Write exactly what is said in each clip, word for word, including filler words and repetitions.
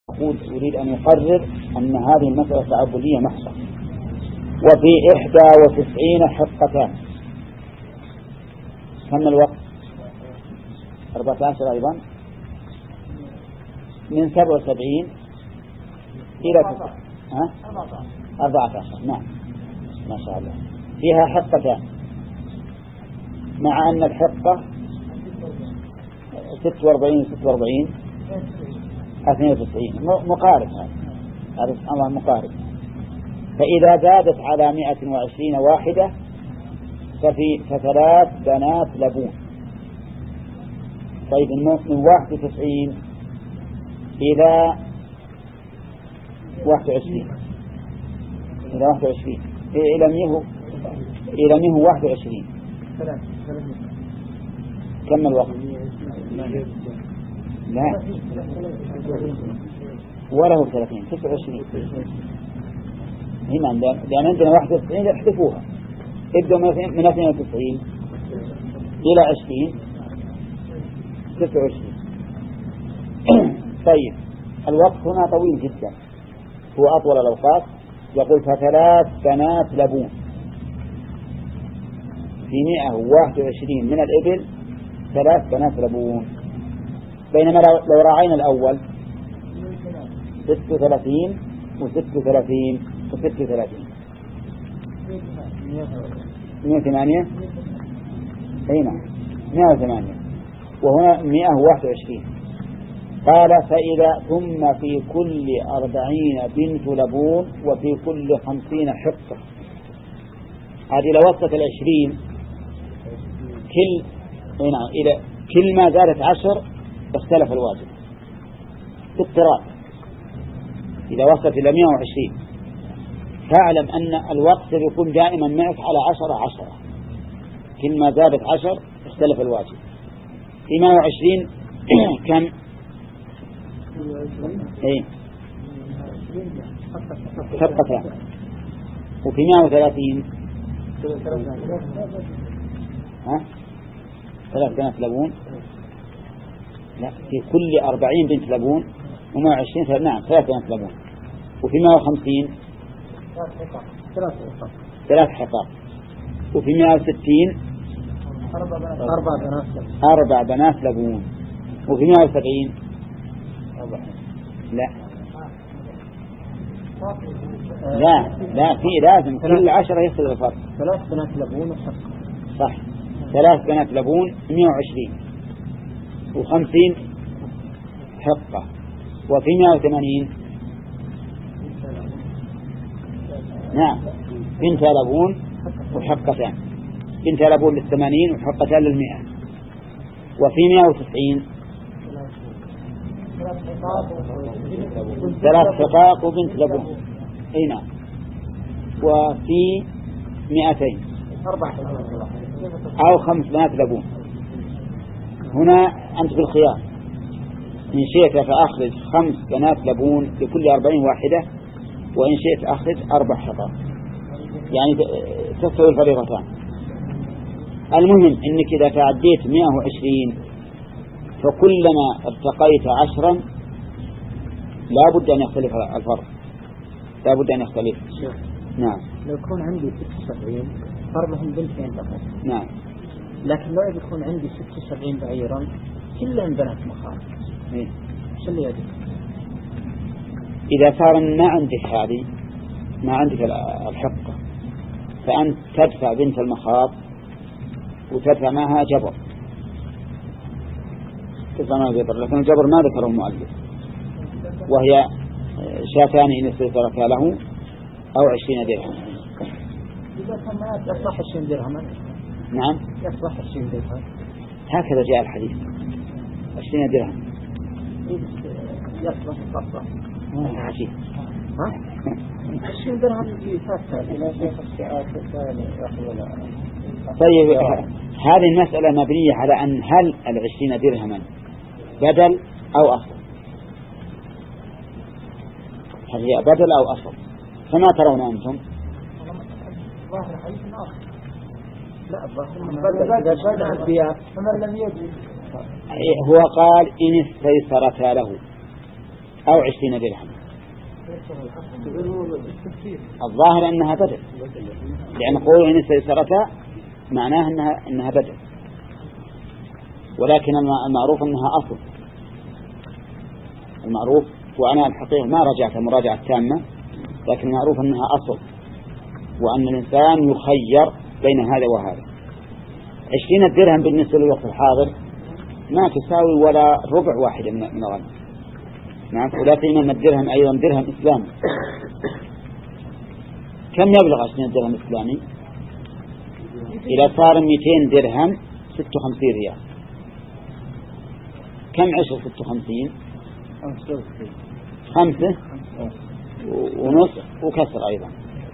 يريد أن يقرر أن هذه المسألة تعبدية محضة. وفي إحدى وتسعين حقتان. كم الوقت؟ أربعة عشر أيضا من سبع وسبعين إلى تسعة أربعة عشر. نعم ما شاء الله. فيها حقتان مع أن الحقة ست وأربعين ست وأربعين اثنين وتسعين مقارب. هذا هذا الله مقارب. فإذا زادت على مئة وعشرين واحدة ففي فثلاث بنات لبون. طيب من واحد وتسعين إلى واحد وعشرين إلى واحد وعشرين إلى مئة إلى مئة واحد وعشرين كم الوقت؟ لا وله ثلاثين تسعة وعشرين. هنا لأن عندنا واحد وتسعين يحذفوها. ابدأ من اثنين وتسعين إلى عشرين تسعة وعشرين. طيب الوقت هنا طويل جدا، هو أطول الأوقات. يقول فثلاث بنات لبون في مئة وواحد وعشرين من الإبل ثلاث بنات لبون. بينما لو راعينا الأول ست وثلاثين وست وثلاثين وست وثلاثين مئة وثمانية أين مئة وثمانية وهنا مئة وواحد وعشرين. قال فإذا ثم في كل أربعين بنت لبون وفي كل خمسين حقة. هذه لو وصلت العشرين كل هنا إلى كل ما زادت عشر اختلف الواجب اضطراب. إذا وصلت إلى مئة وعشرين فاعلم أن الوقت يكون دائما معك على عشرة عشرة. كل ما زادت عشر اختلف الواجب. في مئة وعشرين كم؟ ايه حقتان. وفي مئة وثلاثين ها ثلاث بنات لبون. لا في كل أربعين بنت لبون ومئة وعشرين نعم ثلاث بنات لبون. وفي مئة وخمسين ثلاث حقات. وفي مئة وستين أربع بنات لبون. وفي مئة وسبعين لا لا لا في لازم كل عشرة يصل الفرق. ثلاث بنات لبون وحق. صح ثلاث بنات لبون مئة وعشرين وخمسين حقة. وفي مئة وثمانين نعم بنت لبون وحقتان. بنت لبون للثمانين وحقتان للمئة. وفي مئة وتسعين ثلاث حقاق وبنت لبون. اي نعم. وفي مئتين أو خمس بنات لبون. هنا أنت في الخيار إن شئت فأخرج خمس بنات لبون لكل أربعين واحدة، وإن شئت أخرج أربع حقاق يعني تستوي الفريضتان. المهم إنك إذا تعديت مئة وعشرين فكلما ارتقيت عشرا لا بد أن يختلف الفرق، لا بد أن يختلف. نعم. لو يكون عندي ستة وسبعين فرضهم بنتين فقط. نعم. لكن لو يكون عندي ستة وسبعين بعيرا كلهم بنات مخاض. إيه؟ شو اللي يجب؟ إذا صار ما عندك هذه ما عندك الحقة فأنت تدفع بنت المخاض وتدفع معها جبر. تدفع معها جبر، لكن الجبر ما ذكره المؤلف، وهي شاتان إن استدرك له أو عشرين درهم. إذا كان ما يصلح عشرين درهم. نعم يصلح عشرين درهم. هكذا جاء الحديث عشرين درهم. يصلح فقط. عجيب. ها؟ عشرين درهم في فاتة إلى شيخ السعات الثاني يقول. طيب هذه المسألة مبنية على أن هل العشرين درهما بدل أو أصل؟ هل هي بدل أو أصل؟ فما ترون أنتم؟ ظاهر حديث آخر. لا الظاهر بدل بدل فمن لم يجد هو قال إن استيسرتا له أو عشرين درهم. الظاهر أنها بدل، لأن قوله إن استيسرتا معناه أنها أنها بدل، ولكن المعروف أنها أصل. المعروف، وأنا الحقيقة ما رجعت مراجعة تامة، لكن المعروف أنها أصل، وأن الإنسان يخير بين هذا وهذا. عشرين درهم بالنسبة للوقت الحاضر ما تساوي ولا ربع واحد من الغنم. نعم. ولا سيما الدرهم أيضا درهم إسلامي. كم يبلغ عشرين درهم إسلامي؟ إذا صار مئتين درهم ستة وخمسين ريال. كم عشر ستة وخمسين؟ خمسة ونصف وكسر أيضا.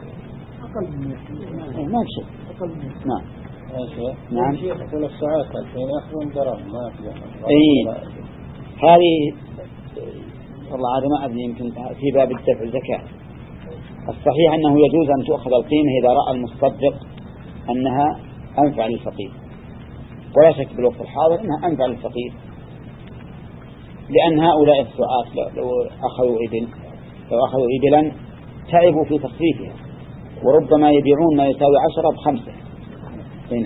ما بشيء. نعم. نعم. يقول الساعات الحين يأخذون درهم ما في. إيه. هذه والله هذا ما أدري، يمكن في باب الدفع الزكاة. الصحيح أنه يجوز أن تؤخذ القيمة إذا رأى المصدق أنها أنفع للفقير، ولا شك بالوقت الحاضر أنها أنفع للفقير، لأن هؤلاء السعاة لو أخذوا إبل لو أخذوا إبلا تعبوا في تصريفها، وربما يبيعون ما يساوي عشرة بخمسة. هنا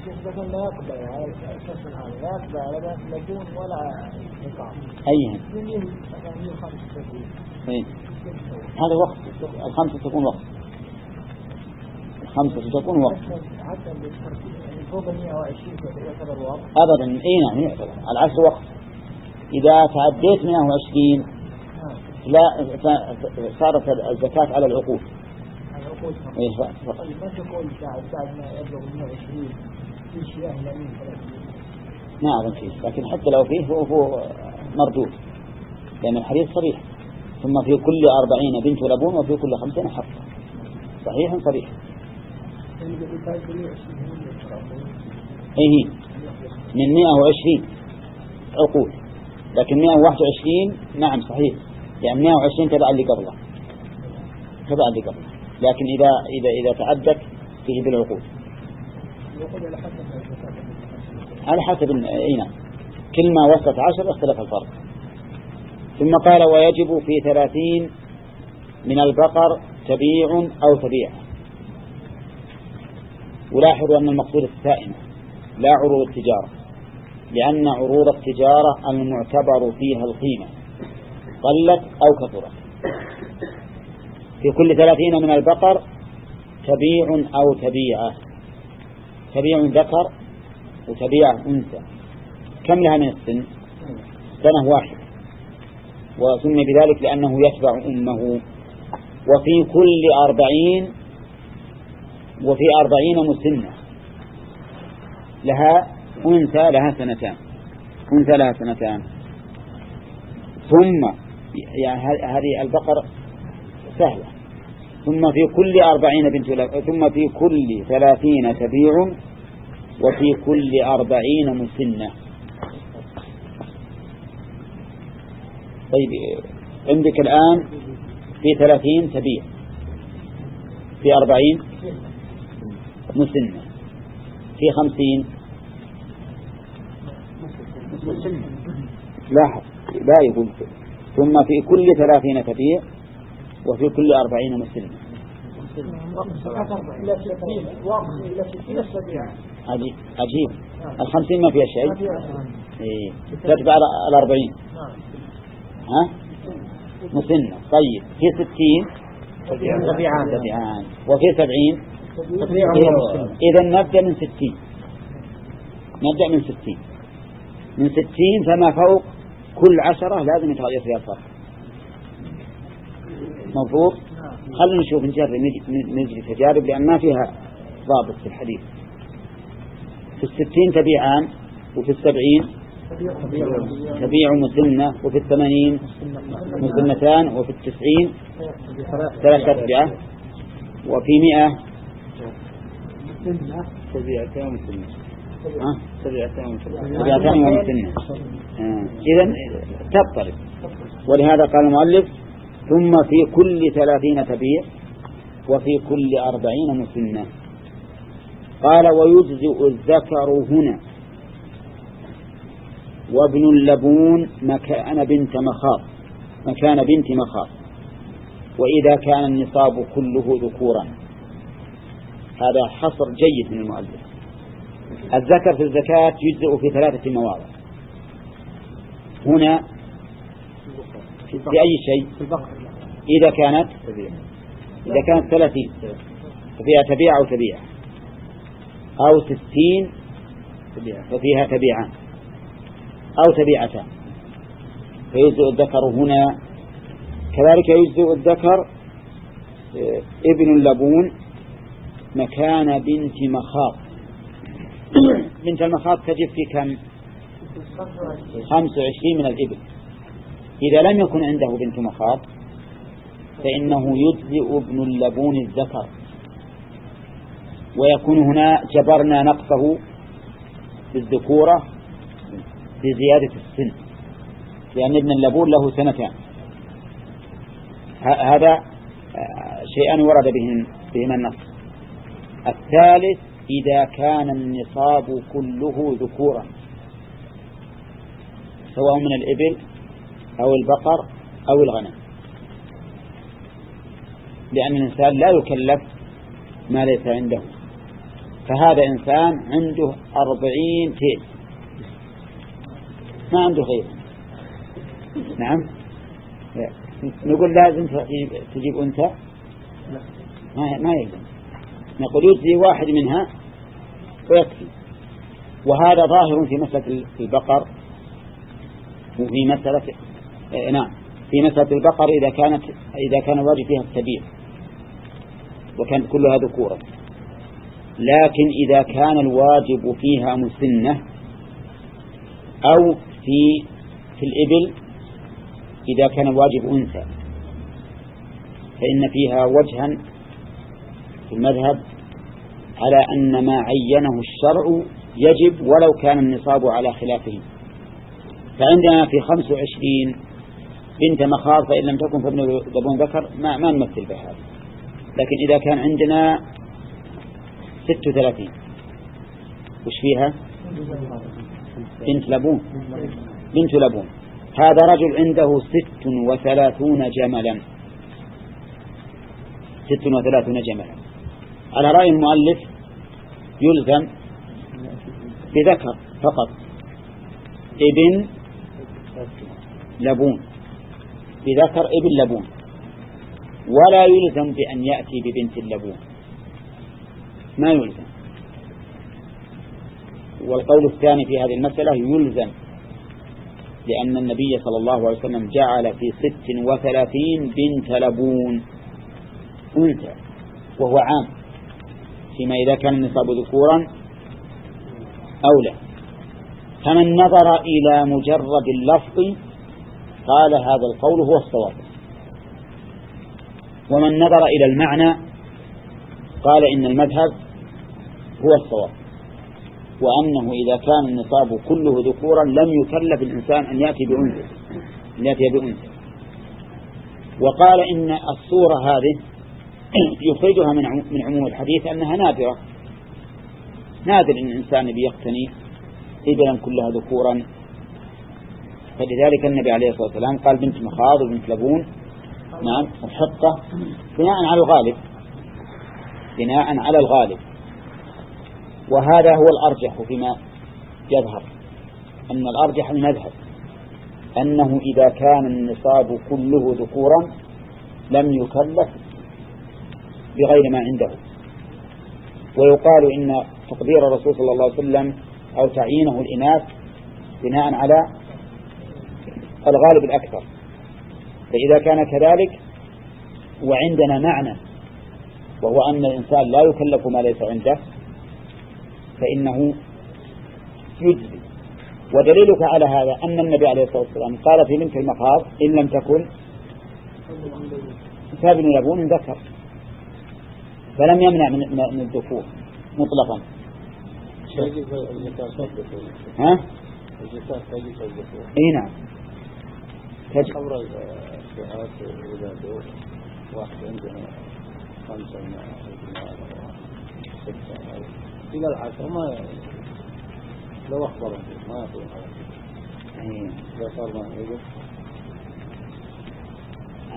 أيها هذا وقت الخمسة تكون وقت الخمسة تكون وقت أبدا. أي نعم يعتبر العشر وقت. إذا تعديت مئة وعشرين لا صارت الزكاة على العقود. إيه ما تقول بعد ما يبلغ مئة وعشرين في شيء أهلين ما أظن فيه، لكن حتى لو فيه هو, هو مردود، لأن الحديث صريح: ثم في كل أربعين بنت لبون وفي كل خمسين حق. صحيح صريح. إيه من مئة وعشرين عقود، لكن مئة وواحد وعشرين نعم صحيح، يعني مئة وعشرين تبع اللي قبله تبع اللي قبله، لكن إذا إذا إذا تعدت فيه بالعقود على حسب. أين كل ما وصلت عشر اختلف الفرق. ثم قال: ويجب في ثلاثين من البقر تبيع أو تبيع. ولاحظوا أن المقصود السائمة لا عروض التجارة، لأن عروض التجارة المعتبر فيها القيمة قلت أو كثرت. في كل ثلاثين من البقر تبيع أو تبيعة. تبيع ذكر وتبيع أنثى. كم لها من السن؟ سنة واحدة، وسمي بذلك لأنه يتبع أمه. وفي كل أربعين وفي أربعين مسنة لها أنثى لها سنتان أنثى لها سنتان. ثم يعني هذه البقر سهلة. ثم في كل أربعين بنت لبون، ثم في كل ثلاثين تبيع، وفي كل أربعين مسنة. طيب عندك الآن في ثلاثين تبيع، في أربعين مسنة، في خمسين لاحظ لا يقول. ثم في كل ثلاثين تبيع وفي كل أربعين مسنة. عجيب عجيب. الخمسين ما فيها شيء. إيه. تتبع الأربعين ها مسنة. طيب في ستين تبيعان وفي سبعين. إذا نبدأ من ستين نبدأ من ستين من ستين فما فوق كل عشرة لازم يتغير فيها الفرق. مفروض. خلينا نشوف نجرب نجري تجارب، لأن ما فيها ضابط في الحديث. في الستين تبيعان، وفي السبعين تبيع مسنة، وفي الثمانين مسنتان، وفي التسعين ثلاثة أتباع، وفي مئة تبيعتان مسنة تبيعتان ومسنة. إذن تضطرب. ولهذا قال المؤلف: ثم في كل ثلاثين تبيع وفي كل أربعين مسنة. قال: ويجزئ الذكر هنا وابن اللبون مكان بنت مخاض. مكان بنت مخاض، وإذا كان النصاب كله ذكورا. هذا حصر جيد من المؤلف. الذكر في الزكاة يجزئ في ثلاثة مواضع. هنا في أي شيء؟ إذا كانت إذا كانت ثلاثين ففيها تبيع أو تبيع، أو ستين ففيها تبيعان أو تبيعتان، فيجزئ الذكر هنا. كذلك يجزئ الذكر ابن اللبون مكان بنت مخاض. بنت المخاض تجب في كم؟ خمس وعشرين من الإبل. إذا لم يكن عنده بنت مخاض فإنه يجزئ ابن اللبون الذكر، ويكون هنا جبرنا نقصه بالذكورة بزيادة السن، لأن ابن اللبون له سنتان. هذا شيئان ورد بهما النص. الثالث إذا كان النصاب كله ذكورا، سواء من الإبل أو البقر أو الغنم، لأن الإنسان لا يكلف ما ليس عنده. فهذا إنسان عنده أربعين تيل ما عنده غيره، نعم، نقول لازم تجيب أنت؟ ما ما يلزم، نقول يجزي واحد منها ويكفي. وهذا ظاهر في مسألة البقر وفي مسألة آه نعم في مسألة البقر إذا كانت إذا كان الواجب فيها التبيع وكانت كلها ذكورا. لكن إذا كان الواجب فيها مسنة، أو في في الإبل إذا كان الواجب أنثى، فإن فيها وجها في المذهب على أن ما عينه الشرع يجب ولو كان النصاب على خلافه. فعندنا في خمس وعشرين بنت مخاض فإن لم تكن فابن لبون ذكر ما, ما نمثل بهذا. لكن إذا كان عندنا ست وثلاثين وش فيها؟ بنت لبون بنت لبون هذا رجل عنده ست وثلاثون جملا ست وثلاثون جملا على رأي المؤلف يلزم بذكر فقط ابن لبون بذكر ابن لبون، ولا يلزم بأن يأتي ببنت اللبون، ما يلزم. والقول الثاني في هذه المسألة يلزم، لأن النبي صلى الله عليه وسلم جعل في ست وثلاثين بنت لبون أنثى، وهو عام فيما إذا كان النصاب ذكورا أولى. فمن نظر إلى مجرد اللفظ قال هذا القول هو الصواب، ومن نظر إلى المعنى قال إن المذهب هو الصواب، وأنه إذا كان النصاب كله ذكورا لم يكلف الإنسان أن يأتي بأنثى أن يأتي بأنثى. وقال إن الصورة هذه يخرجها من عموم الحديث أنها نادرة، نادر إن الإنسان بيقتني إبلا كلها ذكورا. فلذلك النبي عليه الصلاة والسلام قال بنت مخاض وبنت لبون نعم وحقة بناء على الغالب بناء على الغالب وهذا هو الأرجح فيما يظهر، أن الأرجح المذهب أنه إذا كان النصاب كله ذكورا لم يكلف بغير ما عنده. ويقال إن تقدير الرسول صلى الله عليه وسلم أو تعيينه الإناث بناء على الغالب الأكثر. فإذا كان كذلك وعندنا معنى وهو أن الإنسان لا يكلف ما ليس عنده فإنه يجزي. ودليلك على هذا أن النبي عليه الصلاة والسلام قال في بنت المخاض إن لم تكن فابن لبون ذكر، فلم يمنع من الذكور مطلقا. ها؟ اي نعم تجب. واحد عندنا خمسة ستة إلى العشرة ما لو أخبره ما يكون هذا إذا صار ما يجب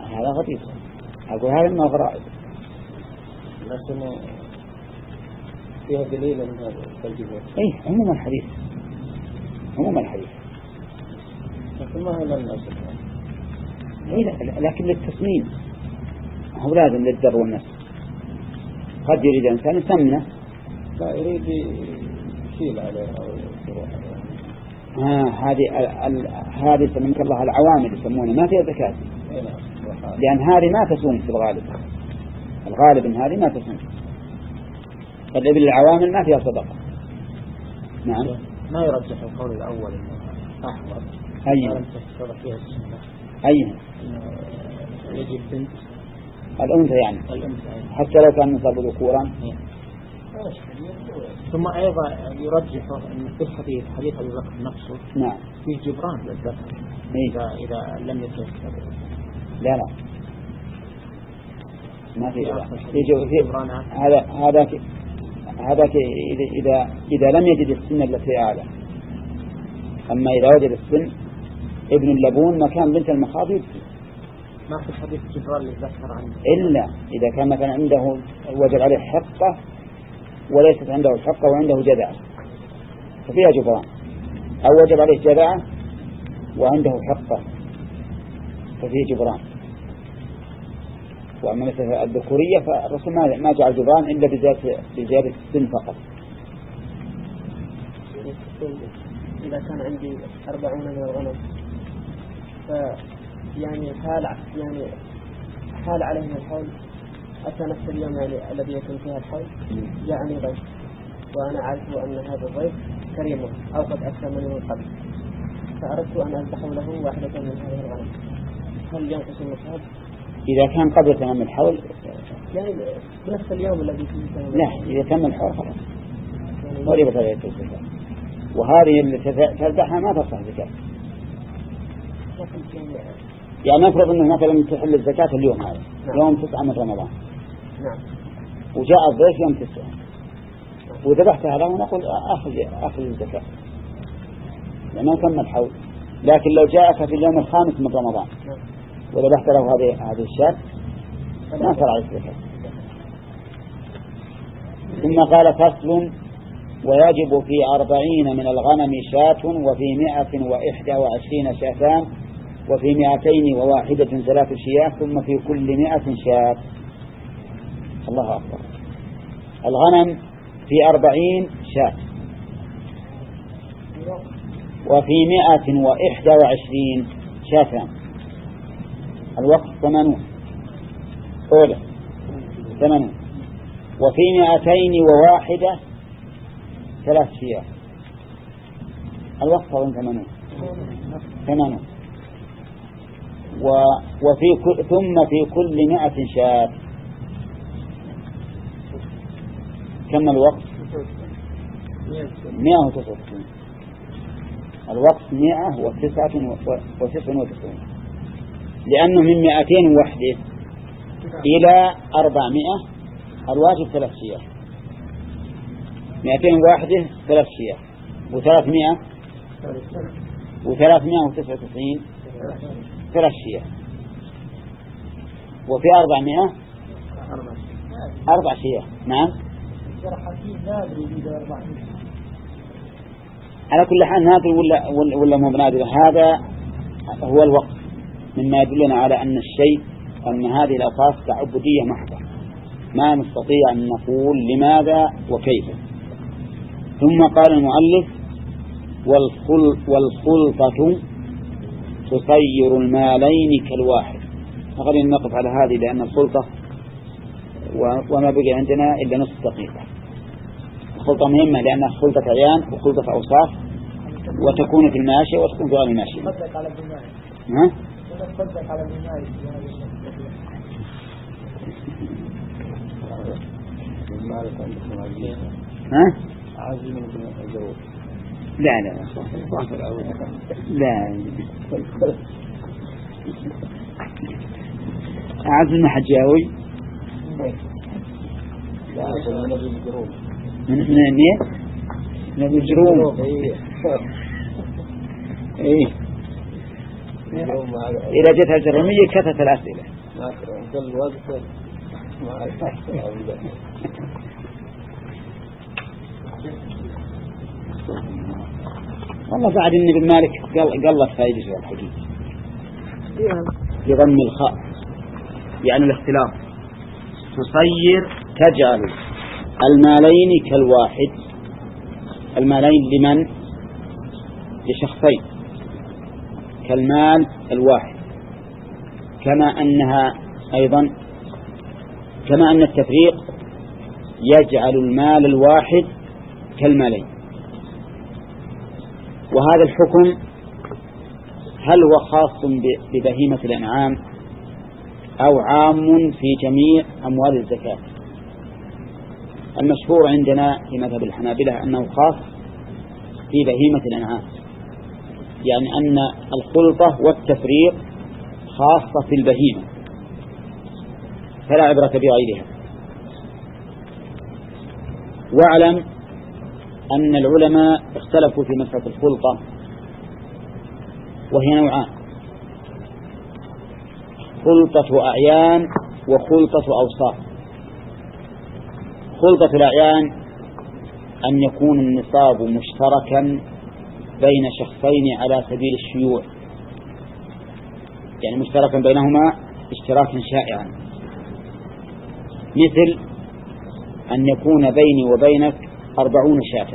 هذا غريب. أقول هذا ما غرائب، لكن فيها دليل من هذا التجربة. إيه عموم الحديث، عموم الحديث. لكن ما هو للناس. إيه لكن للتصميم، هو لازم للدر والنفس. قد يريد إنسان يسمنه، لا يريد يشيل عليه أو يروح عليه. آه هذه هذه سمعك الله العوامل يسمونها ما فيها زكاة، لأن هذه ما تسوم في الغالب. الغالب إن هذه ما تسوم. فالإبل العوامل ما فيها صدقة. نعم. ما يرجح القول الأول أحمر. أيها. فيها السنة. أيها. يجب بنت. الأنثى يعني. الأنثى. حتى لو كان نصاب ذكورا. ثم أيضا يرجح أن في الحديث حديث أبي بكر نفسه. نعم. في جبران للذكر. إذا إذا لم يكن. لا لا. ما في جبران. في جبران. هذا هذا هذا إذا إذا لم يجد السن التي أعلى. أما إذا وجد السن ابن اللبون مكان بنت المخاض يبكي. ما في حديث جبران للذكر عنه. إلا إذا كان مثلا عنده وجد عليه حقة وليست عنده حقة وعنده جذعة ففيها جبران، أو وجد عليه جذعة وعنده حقة ففيه جبران. وأما مثل الذكورية فالرسول ما جعل جبران إلا بزيادة السن فقط. إذا كان عندي أربعون من الغنم فيعني حال يعني حال عليهم الحول، أتى نفس اليوم يعني الذي يكون فيها الحول جاءني ضيف وأنا عارف أن هذا الضيف كريم أو قد أكرمني من قبل، فأردت أن أذبح له واحدة من هذه الغنم، هل ينقص النصاب؟ إذا كان قبل تمام الحول يعني نفس اليوم الذي فيه تمام. لا، إذا تم الحول خلاص ضربت عليه الزكاة. وهذه اللي تذبحها ما تصح زكاة. يعني نفرض أنه مثلا تحل الزكاة اليوم هذا نعم. يوم تسعة من رمضان نعم. وجاء الضيف يوم تسعة نعم. وذبحتها له ونقول أخذ أخذ الزكاة لأنه تم الحول. لكن لو جاءك في اليوم الخامس من رمضان نعم. وذبحت له هذه هذه الشاة ما صار عليه الزكاة. ثم قال فصل: ويجب في أربعين من الغنم شاة، وفي مائة وإحدى وعشرين شاتان، وفي مائتين وواحدة ثلاث شياه، ثم في كل مائة شاة. الله أكبر. الغنم في أربعين شاة، وفي مائة وإحدى وعشرين شاتان. الوقت ثمانون أولى ثمانون، وفي مائتين وواحدة ثلاث شياه. الوقت طبعا ثمانون ثمانون وفي كل ثم في كل مائة شاة. كم الوقت؟ مائة وتسعة وتسعين. الوقت مائة وتسعة وتسعين، لأنه من مائتين وحده إلى أربعمائة الواجب ثلاث شياه. مائتين واحدة ثلاث شياه، وثلاثمائة وثلاثمائة وتسعة وتسعين ثلاث شياه، وفي أربعمائة أربع شياه. نعم. على كل حال نادر ولا ولا مو بنادر، هذا هو الوقت مما يدلنا على أن الشيء أن هذه الأوقات تعبدية محضة، ما نستطيع أن نقول لماذا وكيف. ثم قال المؤلف: والخل والخلطة تصير المالين كالواحد. فخلينا نقف على هذه لأن الخلطة وما بقي عندنا إلا نصف دقيقة. الخلطة مهمة لأنها خلطة عيان وخلطة أوصاف، وتكون في الماشية وتكون في غير الماشية. ها؟ ها؟ لا لا لا أعز المحجاوي من من النية من الجروم. إيه إذا جت الجرمية كثرت الأسئلة. قل الوقت والله بعد إن ابن مالك قال قال لك فائدة الحقيقة بضم الخاء يعني الاختلاف تصير تجعل المالين كالواحد. المالين لمن؟ لشخصين كالمال الواحد، كما أنها أيضا كما أن التفريق يجعل المال الواحد كالمالين. وهذا الحكم هل هو خاص ببهيمة الأنعام أو عام في جميع أموال الزكاة؟ المشهور عندنا في مذهب الحنابلة أنه خاص في بهيمة الأنعام، يعني أن الخلطة والتفريق خاصة في البهيمة فلا عبرة بغيرها. واعلم أن العلماء اختلفوا في مسألة الخلطة وهي نوعان: خلطة أعيان وخلطة أوصاف. خلطة الأعيان أن يكون النصاب مشتركا بين شخصين على سبيل الشيوع، يعني مشتركا بينهما اشتراكا شائعا، مثل أن يكون بيني وبينك أربعون شاة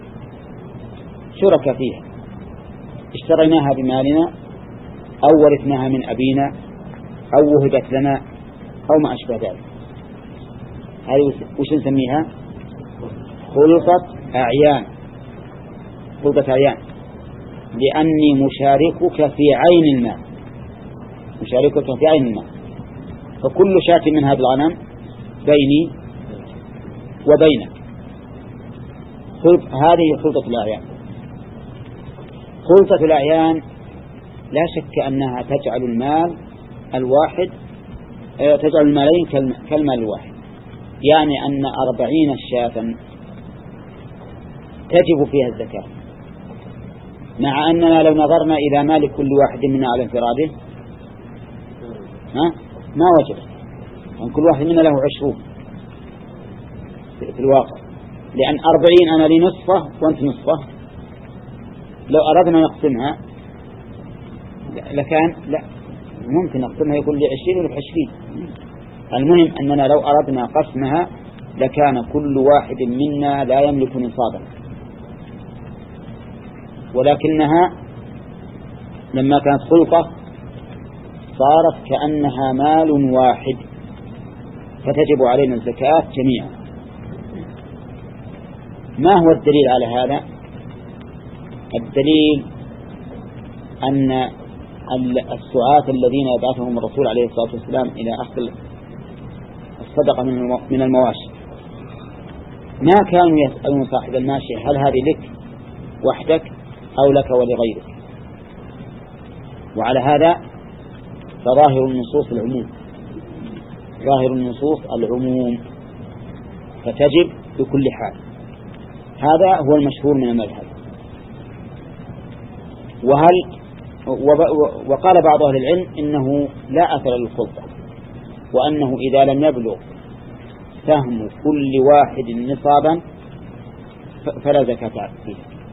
شركة فيها، اشتريناها بمالنا أو ورثناها من أبينا أو وهبت لنا أو ما أشبه ذلك. هذه وش نسميها؟ خلطة أعيان. خلطة أعيان لأني مشاركك في عين المال، مشاركك في عين المال، فكل شاة من هذا الغنم بيني وبينك. هذه خلطة الأعيان. خلطة الأعيان لا شك أنها تجعل المال الواحد تجعل المالين كالمال الواحد، يعني أن أربعين شاة تجب فيها الزكاة، مع أننا لو نظرنا إلى مال كل واحد منا على انفراده ها ما وجب، يعني كل واحد منا له عشرون في الواقع، لأن أربعين أنا لي نصفه وأنت نصفه، لو أردنا نقسمها لكان لا ممكن نقسمها يكون لي عشرين ولا عشرين. المهم أننا لو أردنا قسمها لكان كل واحد منا لا يملك نصابا، ولكنها لما كانت خلطة صارت كأنها مال واحد فتجب علينا الزكاة جميعا. ما هو الدليل على هذا؟ الدليل أن السعاة الذين يبعثهم الرسول عليه الصلاة والسلام إلى أخذ الصدقة من المواشي ما كانوا يسألون صاحب الماشي هل هذه لك وحدك أو لك ولغيرك، وعلى هذا فظاهر النصوص العموم، ظاهر النصوص العموم فتجب بكل حال. هذا هو المشهور من المذهب. وهل وقال بعض أهل العلم إنه لا أثر للخلطة، وأنه إذا لم يبلغ سهم كل واحد نصابا فلا زكاة فيه.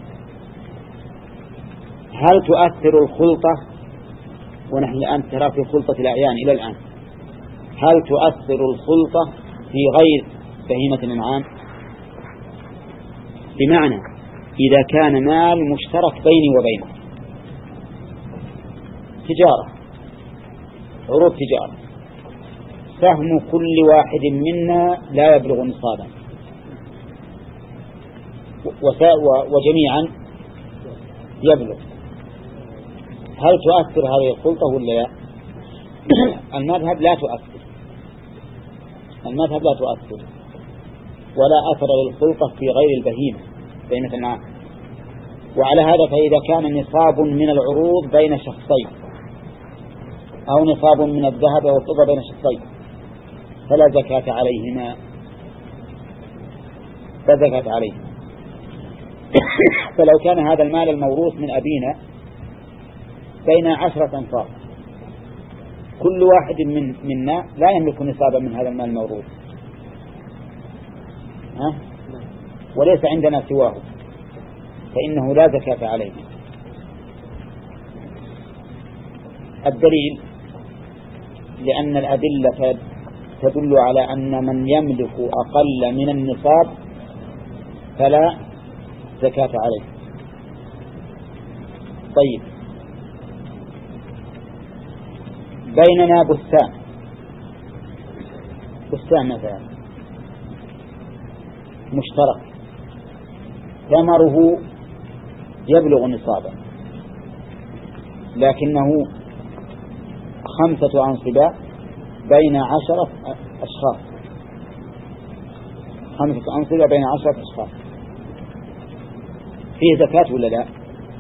هل تؤثر الخلطة ونحن الآن ترى في خلطة الأعيان إلى الآن، هل تؤثر الخلطة في غير بهيمة الأنعام؟ بمعنى إذا كان مال مشترك بيني وبينك، تجارة، عروض تجارة، سهم كل واحد منا لا يبلغ نصابا وجميعا يبلغ، هل تؤثر هذه الخلطة ولا لا؟ المذهب لا تؤثر، المذهب لا تؤثر ولا أثر للخلطة في غير البهيمة بين الأنعام. وعلى هذا فإذا كان نصاب من العروض بين شخصين أو نصاب من الذهب والفضة بين شخصين فلا زكاة عليهما، لا زكاة عليه. فلو كان هذا المال الموروث من أبينا بين عشرة أنفار كل واحد من منا لا يملك نصابا من هذا المال الموروث، ها؟ وليس عندنا سواه، فإنه لا زكاة عليه. الدليل لأن الأدلة تدل على أن من يملك أقل من النصاب فلا زكاة عليه. طيب، بيننا بستان بستان مثلا مشترك ثمره يبلغ نصابا، لكنه خمسة أنصبة بين عشرة أشخاص، خمسة أنصبة بين عشرة أشخاص، فيه زكاة ولا لا؟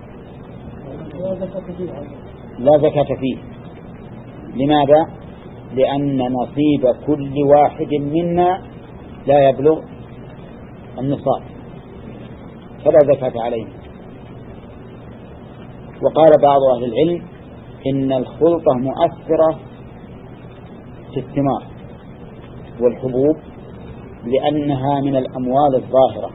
لا زكاة فيه. لماذا؟ لأن نصيب كل واحد منا لا يبلغ النصاب، فلا زكاة عليه. وقال بعض أهل العلم إن الخلطة مؤثرة في الثمار والحبوب لأنها من الأموال الظاهرة.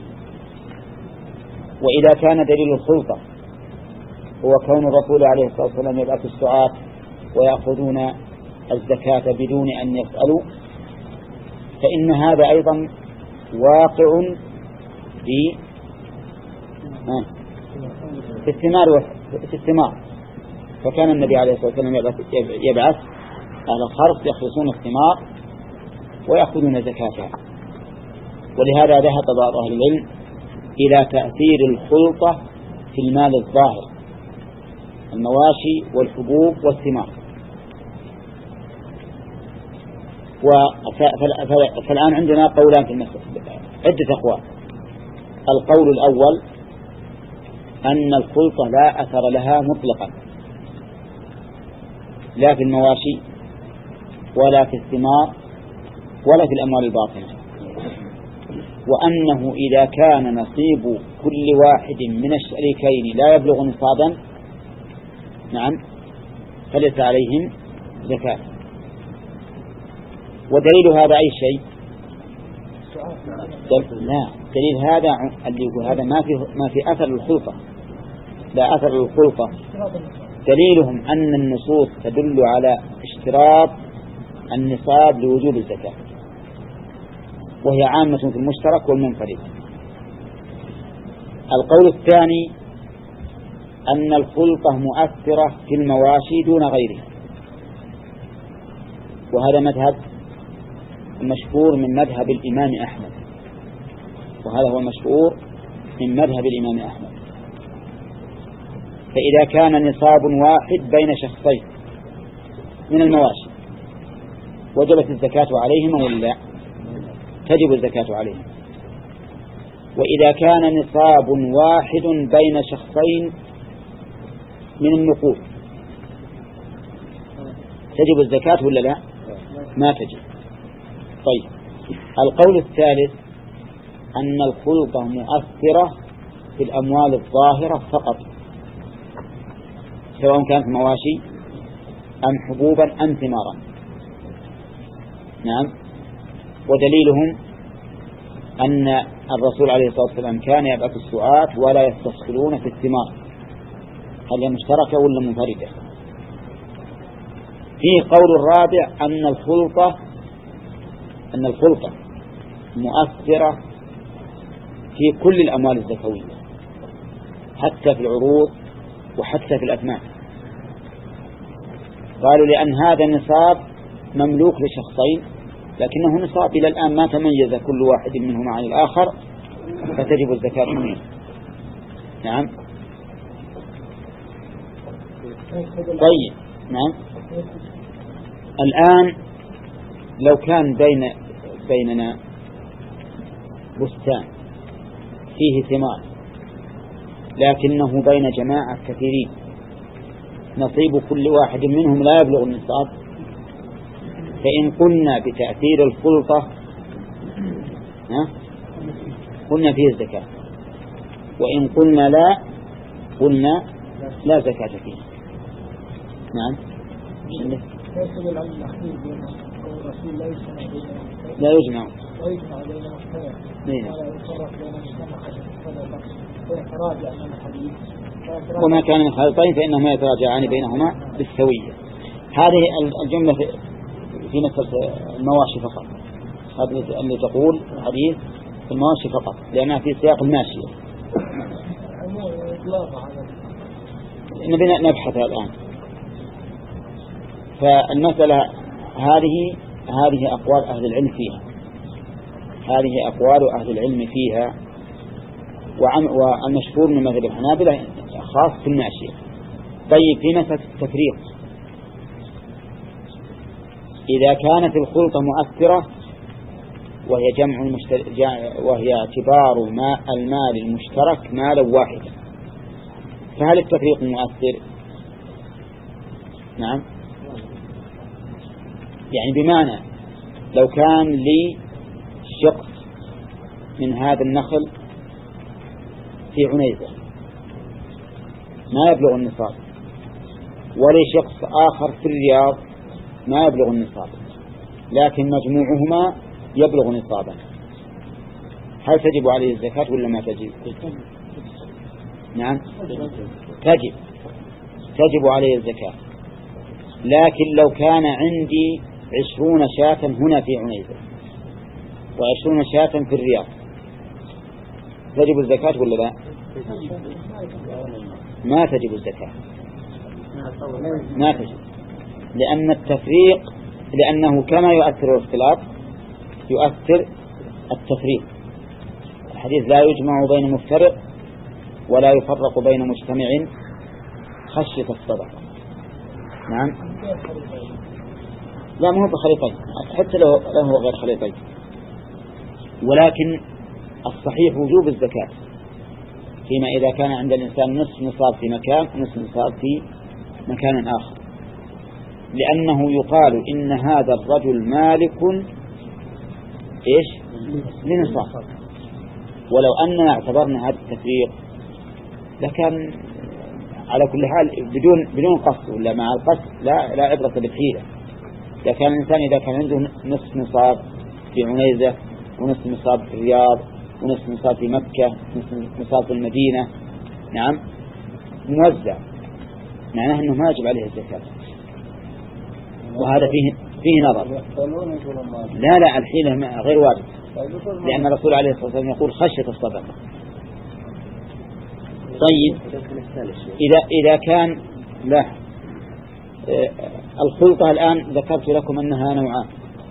وإذا كان دليل الخلطة هو كون الرسول عليه الصلاة والسلام يبعث السعاة ويأخذون الزكاة بدون أن يسألوا، فإن هذا أيضا واقع في في الثمار في الثمار فكان النبي عليه الصلاة والسلام يبعث أهل الخرص يخلصون الثمار ويأخذون زكاتها. ولهذا ذهب بعض أهل العلم إلى تأثير الخلطة في المال الظاهر، المواشي والحبوب والثمار. فالآن عندنا قولان في المسألة، عدة أقوال. القول الأول أن الخلطة لا أثر لها مطلقا، لا في المواشي ولا في الثمار ولا في الأموال الباطنة، وأنه إذا كان نصيب كل واحد من الشريكين لا يبلغ نصابا نعم فليس عليهم زكاة. ودليل هذا أي شيء؟ لا، دليل هذا اللي يقول هذا ما في ما في أثر الخلطة، لا أثر الخلطة. دليلهم أن النصوص تدل على اشتراط النصاب لوجوب الزكاة، وهي عامة في المشترك والمنفرد. القول الثاني أن الخلطة مؤثرة في المواشي دون غيرها، وهذا مذهب مشهور من مذهب الإمام أحمد، وهذا هو مشهور من مذهب الإمام أحمد. فإذا كان نصاب واحد بين شخصين من المواشي وجبت الزكاة عليهما ولا تجب الزكاة عليهم. وإذا كان نصاب واحد بين شخصين من النقود تجب الزكاة ولا لا؟ ما تجب. طيب، القول الثالث أن الخلطة مؤثرة في الأموال الظاهرة فقط، سواء كانت مواشي أم حبوبا أم ثمارا. نعم. ودليلهم أن الرسول عليه الصلاة والسلام كان يبعث السعاة ولا يستسخلون في الثمار، هل هي مشتركة ولا منفردة؟ فيه قول الرابع أن الخلطة أن الخلطة مؤثرة في كل الأموال الزكوية، حتى في العروض وحتى في الأثمان. قالوا لأن هذا النصاب مملوك لشخصين، لكنه نصاب إلى الآن ما تميز كل واحد منهما عن الآخر، فتجب الزكاة منه. نعم. طيب، نعم. الآن لو كان بين بيننا بستان فيه ثمار، لكنه بين جماعة كثيرين نصيب كل واحد منهم لا يبلغ النصاب، فإن قلنا بتأثير الخلطة قلنا فيه الزكاة، وإن قلنا لا قلنا لا زكاة فيه. نعم. لا يجمع وما كان من خلطين فإنهما يتراجعان بينهما بالسوية. هذه الجملة في مسألة المواشي فقط، هذه اللي تقول الحديث في المواشي فقط لأنها في سياق الماشية. نبي نبحثها الآن. فالمسألة هذه هذه أقوال أهل العلم فيها، هذه أقوال أهل العلم فيها، والمشهور من مذهب الحنابلة خاص في الماشية. طيب في مسألة التفريق، إذا كانت الخلطة مؤثرة وهي جمع المشترك وهي اعتبار ماء المال المشترك مالا واحدا، فهل التفريق مؤثر؟ نعم، يعني بمعنى لو كان لي شقص من هذا النخل في عنيزة ما يبلغ النصاب، ولي شقص آخر في الرياض ما يبلغ النصاب، لكن مجموعهما يبلغ نصابا، هل تجب عليه الزكاة ولا ما تجب؟ نعم تجب، تجب عليه الزكاة. لكن لو كان عندي عشرون شاة هنا في عنيزة وعشرون شاة في الرياض تجب الزكاة ولا لا؟ ما تجب الزكاة، ما تجب، لأن التفريق لأنه كما يؤثر الاختلاط يؤثر التفريق. الحديث لا يجمع بين مفترق ولا يفرق بين مجتمع خشية الصدقة. نعم، لا مو بخليطين، حتى لو هو غير خليطين، ولكن الصحيح وجوب الزكاة فيما إذا كان عند الإنسان نصف نصاب في مكان ونصف نصاب في مكان آخر، لأنه يقال إن هذا الرجل مالك إيش لنصاب. ولو أننا اعتبرنا هذا التفريق لكان على كل حال بدون بدون قصد، ولا مع القصد لا لا عبرة بالحيلة. لكان الإنسان إذا كان عنده نصف نصاب في عنيزة ونصف نصاب في الرياض ونصف نصاب في مكة ونصف نصاب في المدينة، نعم موزع، معناه أنه ما يجب عليه الزكاة، وهذا فيه فيه نظر. لا لا الحيلة غير واجب، لأن الرسول عليه الصلاة والسلام يقول خشية الصدقة. طيب إذا إذا كان لا الخلطة الآن ذكرت لكم أنها نوعان،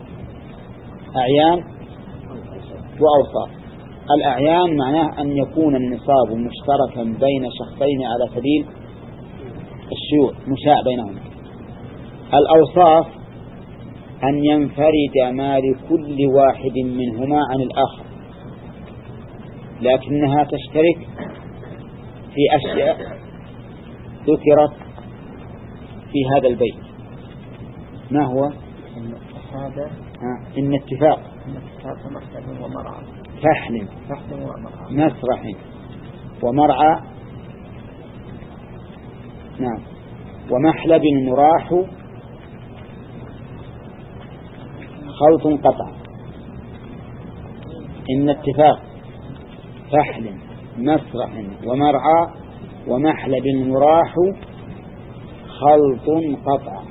أعيان وأوصاف. الأعيان معناه أن يكون النصاب مشتركا بين شخصين على سبيل الشيوع مشاع بينهم. الأوصاف أن ينفرد مال كل واحد منهما عن الآخر، لكنها تشترك في أشياء ذكرت في هذا البيت. ما هو هذا؟ إن اتفاق فحل مسرح ومرعى، نعم، ومحلب مراح خلط قطع. إن اتفاق فحل مسرح ومرعى ومحلب مراح خلط قطع.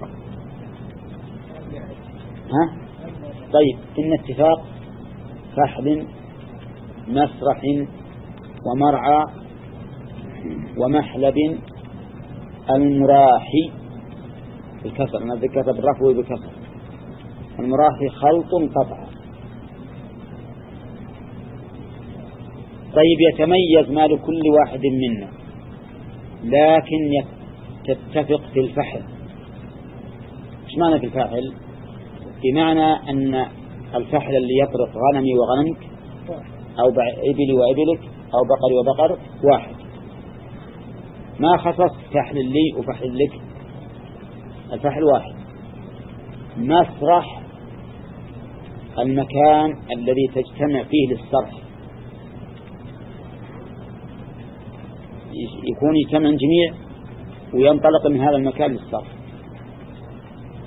ها طيب، إن اتفاق فحل مسرح ومرعى ومحلب المراح بالكسر، أنا ذكرت بالرفع وبالكسر، المراح خلط قطع. طيب، يتميز مال كل واحد منا لكن تتفق في الفحل. ايش معنى في الفحل؟ بمعنى أن الفحل اللي يطرق غنمي وغنمك أو إبلي وإبلك أو بقري وبقر واحد، ما خصص فحل لي وفحل لك، الفحل واحد. مسرح المكان الذي تجتمع فيه للصرح، يكون يجتمع جميع وينطلق من هذا المكان للصرف.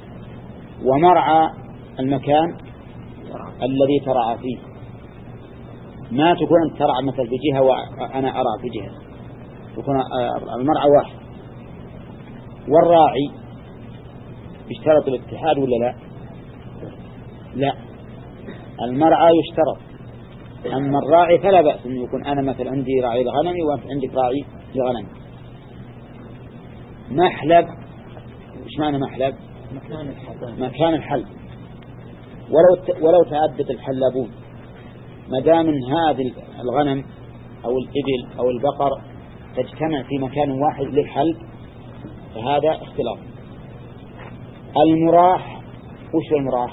ومرعى المكان الذي ترعى فيه. ما تكون أنت ترعى مثل في جهة وأنا أرى في جهة، تكون المرعى واحد. والراعي يشترط الاتحاد ولا لا؟ لا، المرعى يشترط، أما الراعي فلا بأس أن يكون أنا مثلا عندي راعي لغنمي وأنت عندك راعي لغنمي. محلب، إيش معنى محلب؟ مكان الحلب. ولو ولو تعدد الحلابون، ما دام هذه الغنم أو الإبل أو البقر تجتمع في مكان واحد للحلب فهذا اختلاف. المراح، وش المراح؟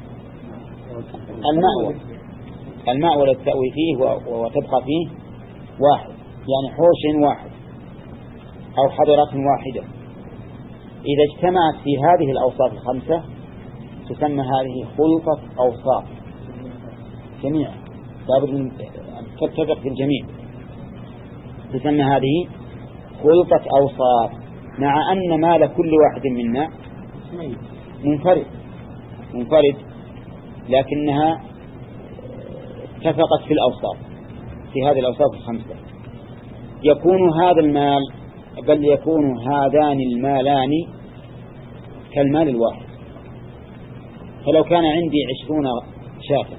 المأوى، المأوى الذي تأوي فيه وتبقى فيه واحد، يعني حوش واحد أو حضرة واحدة. إذا اجتمعت في هذه الأوصاف الخمسة تسمى هذه خلطة أوصاف جميعا، لابد من تتفق في الجميع، تسمى هذه خلطة أوصاف، مع أن مال كل واحد منا منفرد منفرد لكنها اتفقت في الأوصاف، في هذه الأوصاف الخمسة. يكون هذا المال بل يكون هذان المالان كالمال الواحد. فلو كان عندي عشرون شاة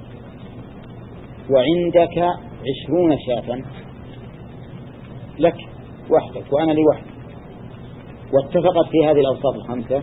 وعندك عشرون شاة لك وحدك وأنا لي وحدك، واتفقت في هذه الأوصاف الخمسة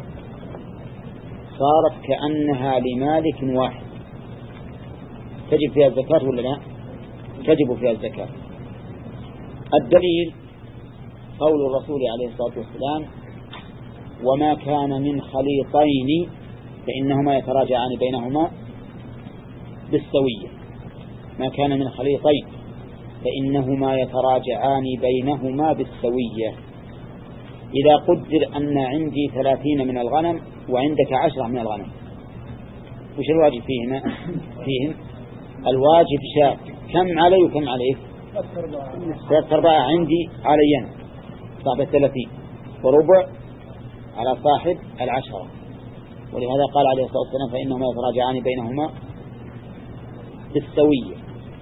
صارت كأنها لمالك واحد، تجب فيها الزكاة ولا لا؟ تجب فيها الزكاة. الدليل قول الرسول عليه الصلاة والسلام: وما كان من خليطين فإنهما يتراجعان بينهما بالسوية. ما كان من خليطين فإنهما يتراجعان بينهما بالسوية. إذا قدر أن عندي ثلاثين من الغنم وعندك عشرة من الغنم، وش الواجب فيهما؟ فيهم الواجب شاة. كم علي وكم عليك؟ ثلاثة أرباع عندي عليا صاحب الثلاثين، وربع على صاحب العشرة. ولهذا قال عليه الصلاة والسلام: فإنهما يتراجعان بينهما بالسوية.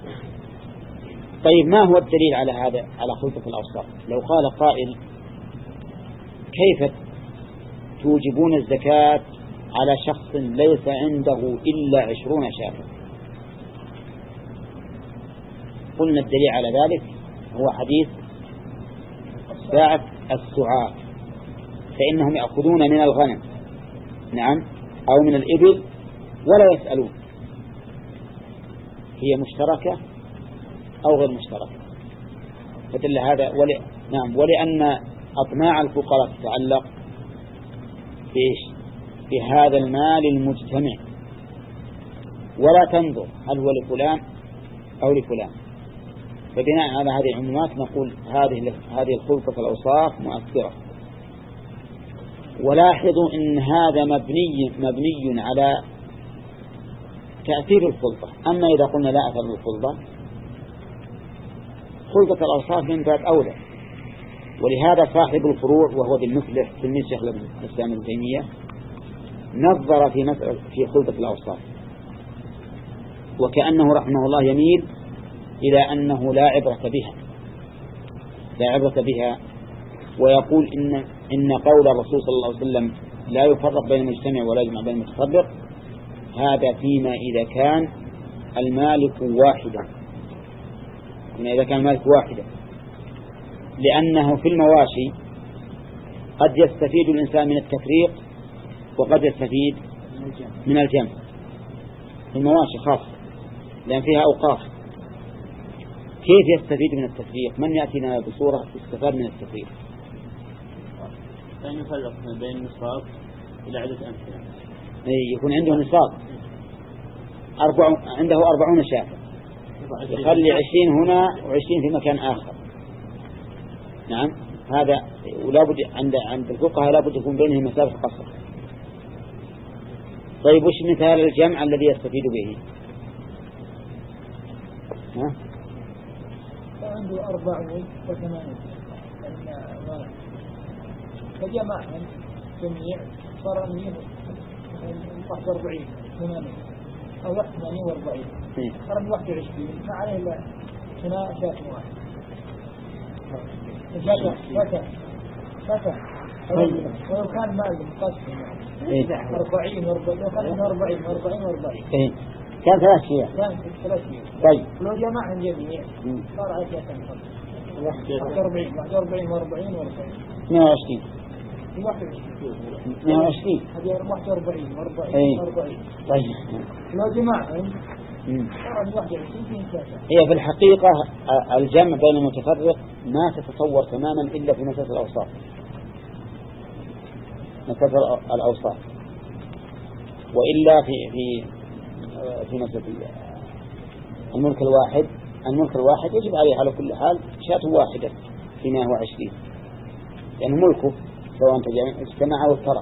طيب ما هو الدليل على هذا، على خلطة الأوصاف؟ لو قال قائل: كيف توجبون الزكاة على شخص ليس عنده إلا عشرون شاة؟ قلنا الدليل على ذلك هو حديث ساعة السعاة، فإنهم يأخذون من الغنم نعم أو من الإبل ولا يسألون هي مشتركة أو غير مشتركة. فدل هذا ول... نعم ولأن أطماع الفقراء تتعلق بإيش؟ بهذا المال المجتمع، ولا تنظر هل هو لفلان أو لفلان. فبناء على هذه العمومات نقول هذه هذه الخلطة الأوصاف مؤثرة. ولاحظوا إن هذا مبني مبني على تأثير الخلطة. أما إذا قلنا لا أثر للخلطة، خلطة الأوصاف من باب أولى. ولهذا صاحب الفروع وهو بالمفلح تلميذ شيخ الإسلام ابن تيمية نظر في مسألة في خلطة الأوصاف، وكأنه رحمه الله يميل إلى أنه لا عبرة بها لا عبرة بها ويقول إن إن قول الرسول صلى الله عليه وسلم لا يفرق بين المجتمع ولا يجمع بين المتفرق، هذا فيما إذا كان المالك واحدا فيما إذا كان المالك واحدا لأنه في المواشي قد يستفيد الإنسان من التفريق وقد يستفيد من الجمع. في المواشي خاصة لأن فيها أوقاف. كيف يستفيد من التفريق؟ من يأتينا بصورة استفاد من التفريق؟ أن يفرق بين النصاب إلى عدة أمثلة. يكون عنده نصاب أربع عنده أربعون شاة، يخلي عشرين هنا وعشرين في مكان آخر. نعم هذا ولا بد عند عند الفقهاء لا بد يكون بينهم مسافة قصر. طيب وش مثال الجمع الذي يستفيد به؟ ها؟ عنده أربعون وثمانين فجمعهم جميع صار مئة واحد وأربعين ثمانين أو واحد ثمانين وأربعين فرد واحد وعشرين ما عليه إلا هنا شاة واحد شاة شاة شاة ولو كان مال مقسم أربعين وأربعين لو كان أربعين وأربعين وأربعين كان ثلاث شيء كان ثلاث شيء طيب لو جمعهم جميع صار على شاة واحد وأربعين واحد وأربعين وأربعين وأربعين اثنين وعشرين اثنين وعشرين هذه واحد وأربعين وأربعين وأربعين طيب لو جمعهم صار واحد وعشرين هي في الحقيقة الجمع بين المتفرق ما تتصور تماما إلا في مسألة الأوصاف مسألة الأوصاف وإلا في في في مسألة الملك الواحد الملك الواحد يجب عليه على كل حال شاة واحدة في مئة وعشرين يعني ملكه سواء اجتمع أو افترق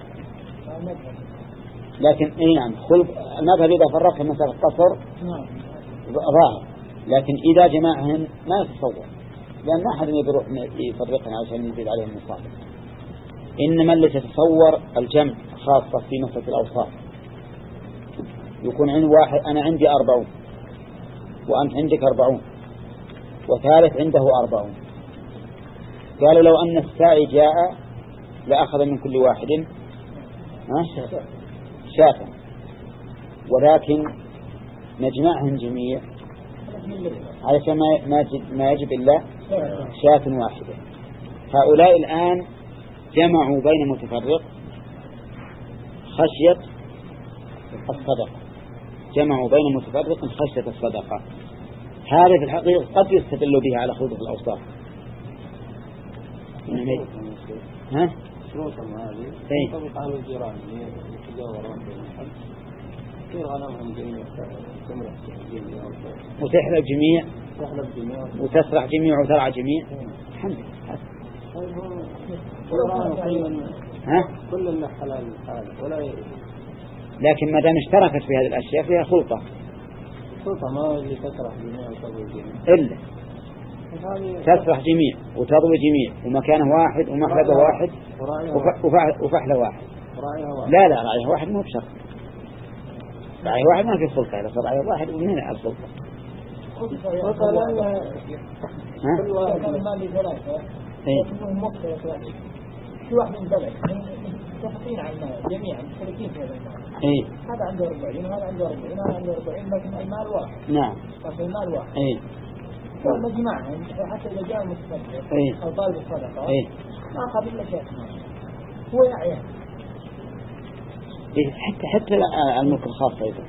لكن اي نعم خلف المذهب إذا فرق مسألة القصر ظاهر لكن إذا جمعهن ما يتصور لأن ما أحد يروح يفرقنا عشان يزيد عليهم النصاب إنما اللي تتصور الجمع خاصة في مسألة الأوصاف يكون عند واحد أنا عندي أربعون وأنت عندك أربعون وثالث عنده أربعون قالوا لو أن السائي جاء لأخذ من كل واحد شاة ولكن نجمعهم جميع علشان ما يجب إلا شاة واحدة. هؤلاء الآن جمعوا بين متفرق خشية الصدقة جمعوا بين متفرق خشية الصدقة. هذا في الحقيقة قد يستدل بها على خلطة الأوصاف. ها؟ شروطهم هذه تنطبق على الجيران اللي يتجاورون بين الحج كثير غنمهم جميع تمرح جميع وتحلب جميع تحلب جميع وتسرح جميع وترعى جميع الحمد لله. ها؟ كل اللي حلال حلال ولا ي... لكن ما دام اشتركت في هذه الأشياء فيها خلطة. خلطة ما هو اللي تسرح جميع وتضوي جميع إلا تسرح جميع وتضوي جميع ومكانه واحد ومحلبه واحد وفحله واحد. لا لا رأيه واحد مو بشرط. رأيه واحد ما في خلطة إذا صار رأيه واحد ومنين الخلطة؟ خلطة لا كل واحد المال لثلاثة لكنهم مختلف في واحد من بلد متفقين على المال جميعا مشتركين في هذا المال هذا عنده أربعين وهذا عنده أربعين وهذا عنده أربعين لكن المال واحد. نعم لكن المال واحد. ثم جماعهم حتى إذا جاء مستفيد أو طالب الصدقة ما أخذ إلا شيء هو يعيان حتى حتى الملك الخاص أيضا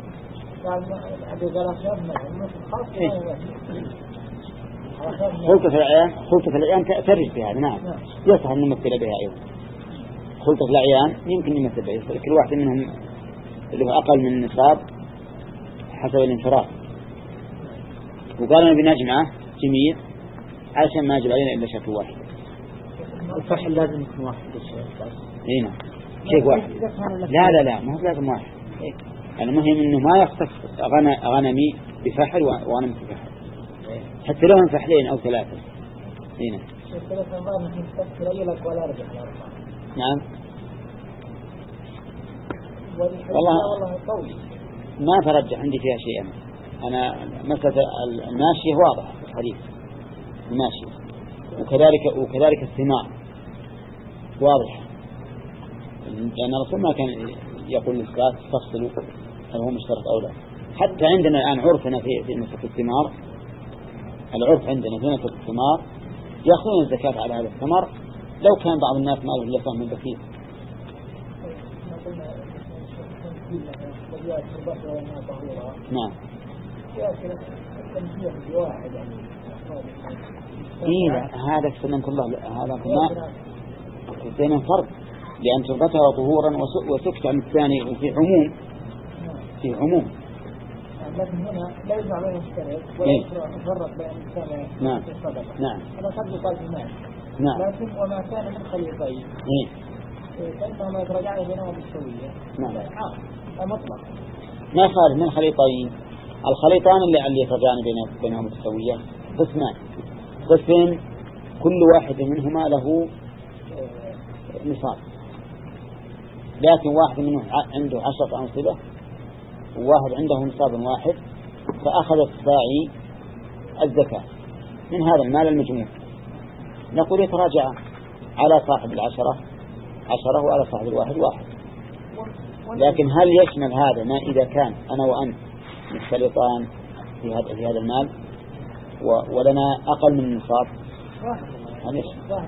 خلطة الأعيان خلطة الأعيان ترج بها نعم يصح أن نمثل بها أيضا. خلطة الأعيان يمكن نمثل بها كل واحد منهم اللي هو أقل من النصاب حسب الانفراد وقالوا بنجمعه جميع عشان ما يجب علينا إلا شكل واحد. الفحل لازم يكون واحد هنا شيء واحد لا لا لا ما هو لازم واحد. المهم إنه ما يختص غنمي بفحل وغنم بفحل حتى لهم فحلين أو ثلاثة. هنا نعم والله ما ترجح عندي فيها شيء. أنا مسألة الماشية واضحة في الحديث الماشية وكذلك وكذلك الثمار واضحة لأن الرسول ما كان يقول للصلاة تفصلوا هل هو مشترك أو لا. حتى عندنا الآن عرفنا في في مسألة الثمار العرف عندنا في مسألة الثمار يأخذون الزكاة على هذا الثمر لو كان بعض الناس ما له إلا فهم بسيط. نعم إيه هذا سنة الله هذا ما بين فرق لأن تربتها طهورا وسكت عن الثاني وفي عموم في عموم لكن هنا لا يجمع بين الشريك ولا يفرق بين الثاني نعم والصدقة. نعم هذا قد يقال في المال نعم لكن وما كان من خليطين إيه فإنما يترجعنا بينهم بالسوية نعم مطلق ما خالف من خليطين. الخليطان اللي اللي يترجعن بين بينهم بالسوية قسمان. قسم كل واحد منهما له نصاب لكن واحد منه عنده عشرة أنصبة وواحد عنده نصاب واحد، فأخذ الساعي الزكاة من هذا المال المجموع، نقول يتراجع على صاحب العشرة عشرة وعلى صاحب الواحد واحد. لكن هل يشمل هذا ما إذا كان أنا وأنت مختلطان في هذا في هذا المال ولنا أقل من النصاب؟ هل يشمل؟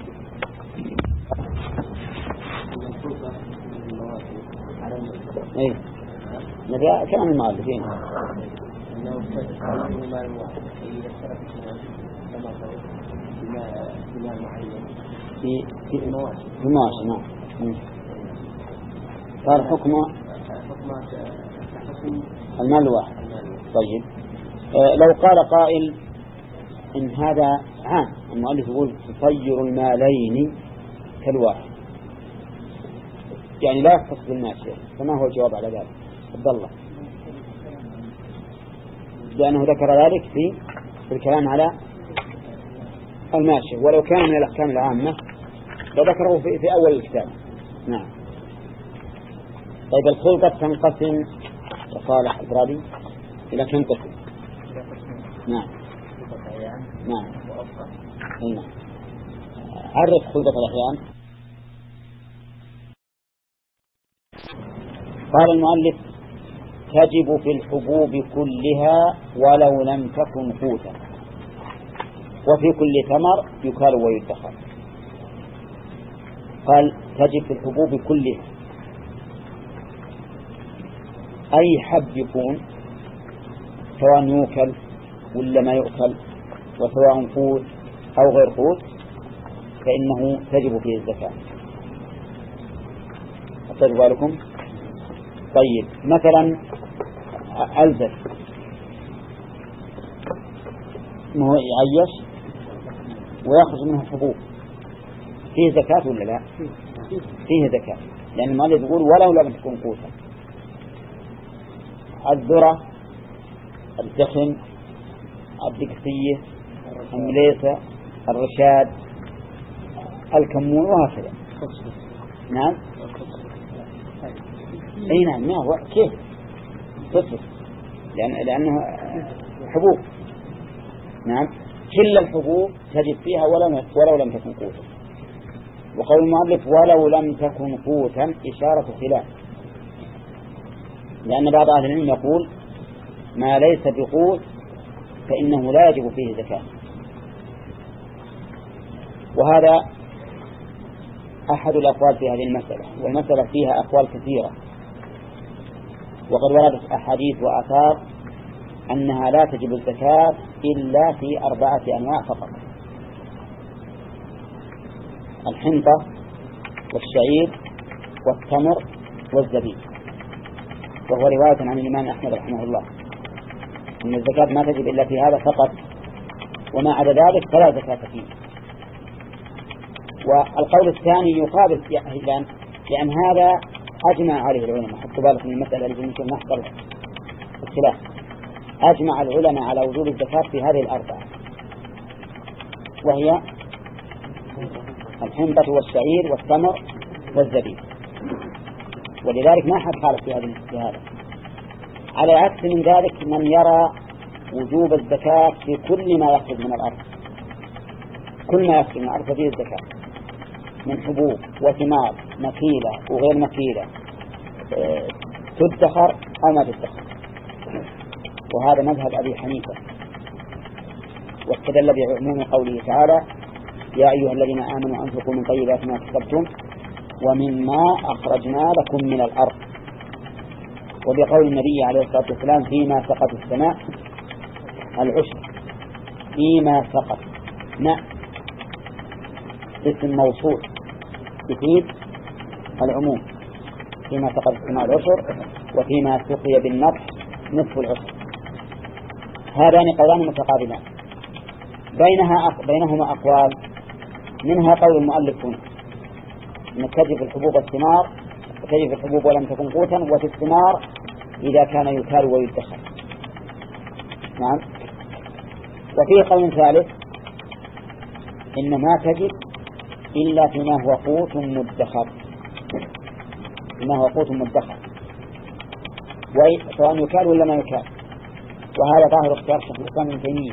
ايه نبي كلام المؤلفين انه يستحق مال واحد اذا اشترك كما قال بما معين في في المواشي في المواشي. نعم. صار حكمه حكم المال الواحد. طيب آه لو قال قائل إن هذا عام، المؤلف يقول تصير المالين كالواحد، يعني لا يختص بالماشية، فما هو الجواب على ذلك؟ عبد الله. لأنه ذكر ذلك في في الكلام على الماشية، ولو كان من الأحكام العامة لذكره في, في أول الكتاب. نعم. طيب الخلطة تنقسم صالح إبراهيم إلى كم قسم؟ نعم نعم نعم. عرف خلطة الأحيان. قال المؤلف تجب في الحبوب كلها ولو لم تكن قوتا، وفي كل ثمر يكال ويدخر. قال تجب في الحبوب كلها، أي حب يكون سواء يوكل ولا ما يؤكل، وسواء قوت أو غير قوت، فإنه تجب فيه الزكاة. أخذوا بالكم؟ طيب مثلا ألزم ما هو يعيش ويأخذ منه حبوب، فيه زكاة ولا لا؟ فيه زكاة، لأن المؤلف يقول ولو لم تكن قوتا. الذرة، الدخن، الدقسية، المليسة، الرشاد، الكمون، وهكذا. نعم. اي نعم. ما هو كيف تصف؟ لأن لأنه حبوب. نعم. كل الحبوب تجد فيها ولو ولو لم تكن قوتا. وقول المؤلف ولو لم تكن قوتا إشارة خلاف، لأن بعض أهل العلم يقول ما ليس بقوت فإنه لا يجب فيه زكاة، وهذا أحد الأقوال في هذه المسألة، والمسألة فيها أقوال كثيرة، وقد وردت أحاديث وآثار أنها لا تجب الزكاة إلا في أربعة أنواع فقط: الحنطة والشعير والتمر والزبيب. وهو رواية عن الإمام أحمد رحمه الله أن الزكاة ما تجب إلا في هذا فقط، وما عدا ذلك فلا زكاة فيه. والقول الثاني يقابل لأن, لأن هذا أجمع عليه العلماء. حطوا بالك من المسألة اللي يمكن نحصل الخلاف. أجمع العلماء على وجوب الزكاة في هذه الأربعة، وهي الحنطة والشعير والتمر والزبيب، ولذلك ما حد خالف في هذا. على عكس من ذلك من يرى وجوب الزكاة في كل ما يخرج من الأرض، كل ما يخرج من الأرض فيه الزكاة من حبوب وثمار مكيلة وغير مكيلة، تدخر أو ما تدخر. وهذا مذهب أبي حنيفة، واستدل بعموم قوله تعالى يا أيها الذين آمنوا أنفقوا من طيبات ما كسبتم ومما أخرجنا لكم من الأرض، وبقول النبي عليه الصلاة والسلام فيما سقط السماء العشر. فيما سقط ماء اسم موصول يفيد العموم، فيما سقط السماء العشر وفيما سقي بالنطح نصف العشر. هذان قولان متقابلان بينها بينهما أقوال، منها قول المؤلف هنا أن تجب الحبوب والثمار، وتجب الحبوب ولم تكن قوتا، وفي الثمار إذا كان يكال ويدخر. نعم. وفي قول ثالث إن ما تجب إلا فيما هو قوت مدخر، إنه هو قوت مدخر سواء يكال ولا ما يكال. وهذا ظاهر اختيار شيخ الإسلام ابن تيمية،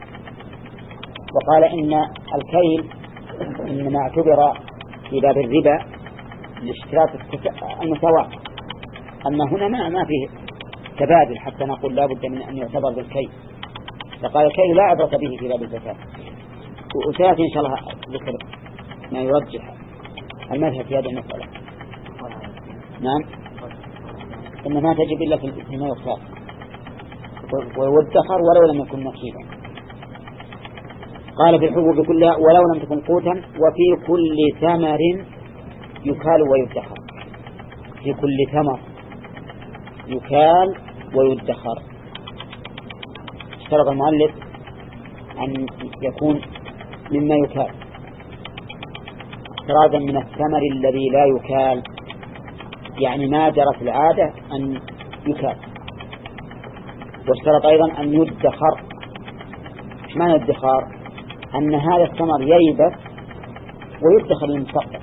وقال إن الكيل إنما اعتبر في باب الربا لاشتراط المساواة، أما هنا ما ما فيه تبادل حتى نقول لا بد من أن يعتبر بالكيل، فقال الكيل لا عبرة به في باب الزكاة. وسيأتي إن شاء الله ذكر ما يرجح المذهب في هذه المسألة. نعم، إن ما تجب إلا في ما يختار والدخر ولو لم يكن نكيلا. قال في الحبوب كلها ولو لم تكن قوتا، وفي كل ثمر يكال ويدخر. في كل ثمر يكال ويدخر. اشترط المؤلف أن يكون مما يكال احترازا من الثمر الذي لا يكال، يعني ما جرت العادة أن يكال. واشترط أيضا أن يدخر. ايش معنى الادخار؟ أن هذا الثمر ييبس ويدخر للمستقبل.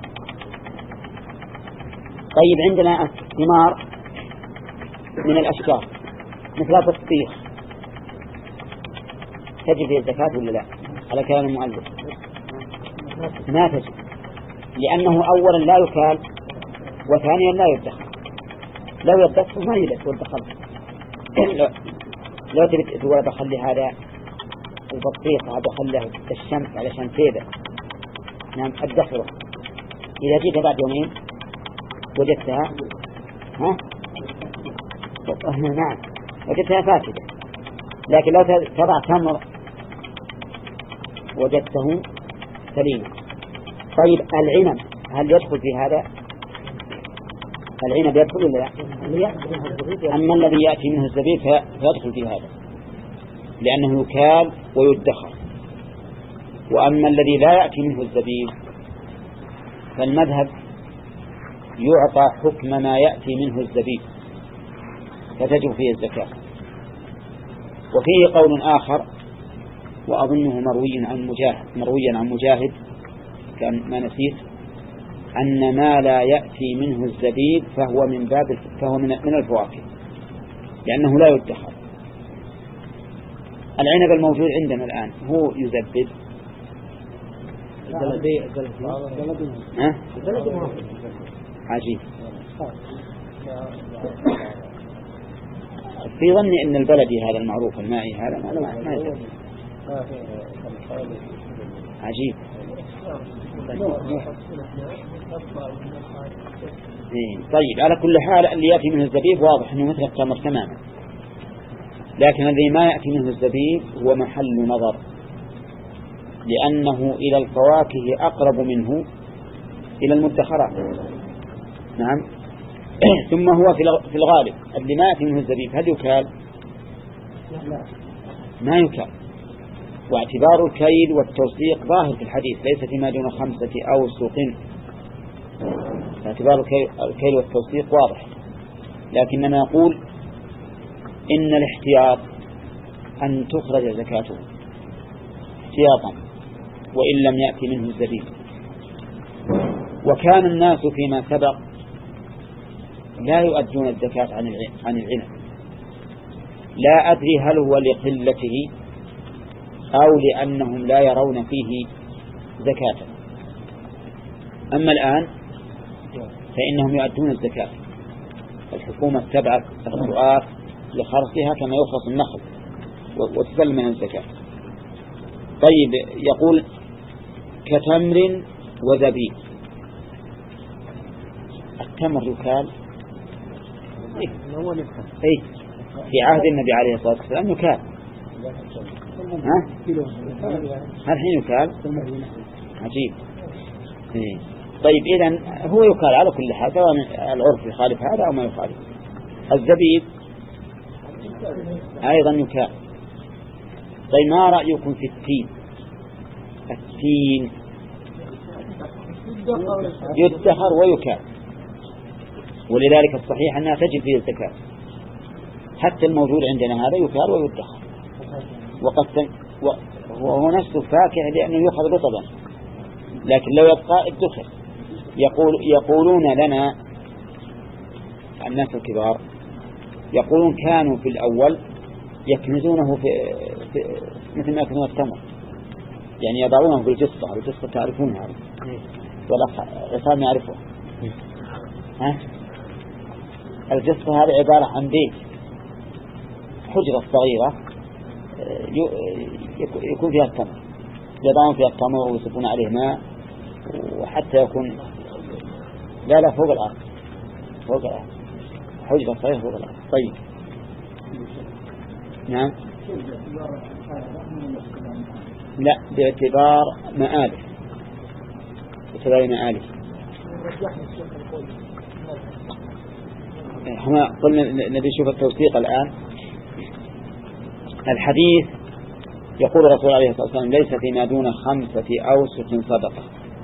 طيب عندنا الثمار من الأشجار مثل البطيخ تجب فيه الزكاة ولا لا؟ على كلام المؤلف ما تجب، لأنه أولا لا يكال وثانيا لا يدخر. لو يدخر ما يلف والدخل. لو تبي تقول بخلي هذا البطيخ هذا خله الشمس علشان تيبه، نعم أدخره. إذا جيت بعد يومين وجدتها ها نعم وجدتها فاسدة، لكن لو تضع تمر وجدته سليما. طيب العنب هل يدخل في هذا؟ العنب يدخل ولا لا؟ أما الذي يأتي منه الزبيب فيدخل في هذا لأنه يكال ويدخر. وأما الذي لا يأتي منه الزبيب فالمذهب يعطى حكم ما يأتي منه الزبيب فتجب فيه الزكاة. وفيه قول آخر وأظنه مروي عن مجاهد مرويا عن مجاهد كان ما نسيت، أن ما لا يأتي منه الزبيب فهو من باب فهو من من الفواكه لأنه لا يدخر. العنب الموجود عندنا الآن هو يزبد ها؟ عجيب. في ظني أن البلدي هذا المعروف المائي هذا ما ما يزبد. عجيب. طيب على كل حال اللي يأتي منه الزبيب واضح أنه مثل التمر تماما، لكن الذي ما يأتي منه الزبيب هو محل نظر، لأنه إلى الفواكه أقرب منه إلى المدخرات. نعم. ثم هو في الغالب اللي ما يأتي منه الزبيب هل يكال؟ ما يكال. واعتبار الكيل والتوثيق ظاهر في الحديث ليس فيما دون خمسة أوسق، اعتبار الكيل والتوثيق واضح. لكننا نقول إن الاحتياط أن تخرج زكاته احتياطا وإن لم يأتي منه الزبيب. وكان الناس فيما سبق لا يؤدون الزكاة عن العنب، لا أدري هل هو لقلته أو لأنهم لا يرون فيه زكاة. أما الآن فإنهم يؤدون الزكاة. الحكومة تبعث الرؤاف لخرصها كما يخرص النخل وتسلم من الزكاة. طيب يقول كتمر وزبيب. التمر يكال إيه؟ في عهد النبي عليه الصلاة والسلام يكال. ها؟ هل حين يكال؟ عجيب. إيه؟ طيب إذن هو يكال على كل حال، سواء العرف يخالف هذا أو ما يخالف. الزبيب أيضا يكال. طيب ما رأيكم في التين؟ التين يدخر ويكال، ولذلك الصحيح أنها تجب فيه الزكاة. حتى الموجود عندنا هذا يكال ويدخر، وقد وهو نفسه فاكهة لأنه يؤخذ رطبا، لكن لو يبقى ادخر. يقول يقولون لنا الناس الكبار يقولون كانوا في الأول يكنزونه في, في مثل ما يكنزون التمر، يعني يضعونه بالجصة. الجصة تعرفونها والأخ عصام يعرفها. ها؟ الجصة هذه عبارة عن بيت، حجرة صغيرة يكون فيها التمر، يضعون فيها التمر ويصبون عليه ماء وحتى يكون لا لا فوق الأرض، فوق الأرض حجرة صغيرة فوق الأرض. طيب نعم. لا باعتبار مآلف، باعتبار مآلف. احنا قلنا نبي نشوف التوثيق الآن. الحديث يقول الرسول عليه الصلاة والسلام ليس فيما دون خمسة أوسق صدقة.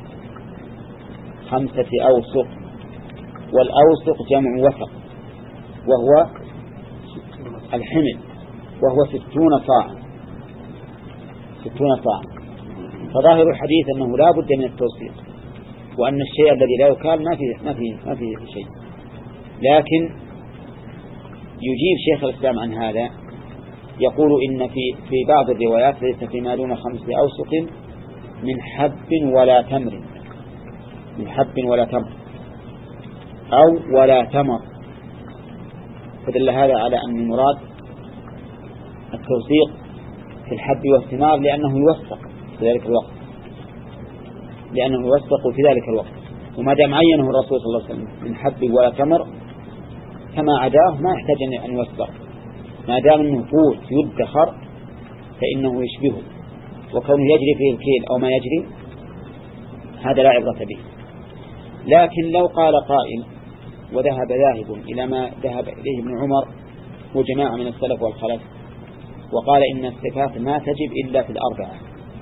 خمسة أوسق، والأوسق جمع وسق وهو الحمل، وهو ستون صاع. ستون صاع. فظاهر الحديث أنه لا بد من التوثيق، وأن الشيء الذي لا يكال ما فيه ما فيه ما فيه شيء. لكن يجيب شيخ الإسلام عن هذا، يقول إن في في بعض الروايات ليس فيما دون خمسة أوسق من حب ولا تمر، من حب ولا تمر أو ولا تمر. فدل هذا على أن المراد التوثيق في الحب والثمار، لأنه يوثق في ذلك الوقت، لأنه يوثق في ذلك الوقت. وما دام عينه الرسول صلى الله عليه وسلم من حب ولا تمر، كما عداه ما يحتاج أن يوثق، ما دام أنه قوت يدخر فإنه يشبهه، وكونه يجري فيه الكيل أو ما يجري هذا لا عبرة به. لكن لو قال قائل وذهب ذاهب إلى ما ذهب إليه ابن عمر وجماعة من السلف والخلف، وقال إن الصفات ما تجب إلا في الأربعة،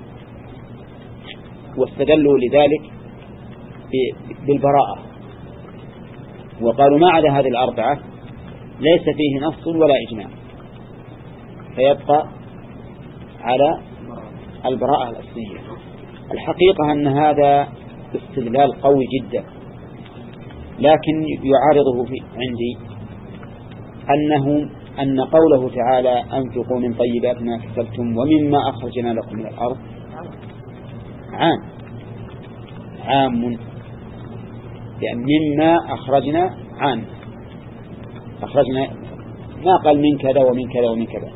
واستدلوا لذلك بالبراءة، وقالوا ما عدا هذه الأربعة ليس فيه نص ولا إجماع، فيبقى على البراءة الأصلية. الحقيقة أن هذا استدلال قوي جدا، لكن يعارضه في عندي أنه أن قوله تعالى أنفقوا من طيبات ما كسبتم ومما أخرجنا لكم من الأرض عام عام، لأن مما أخرجنا عام، أخرجنا ما قال من كذا ومن كذا ومن كذا.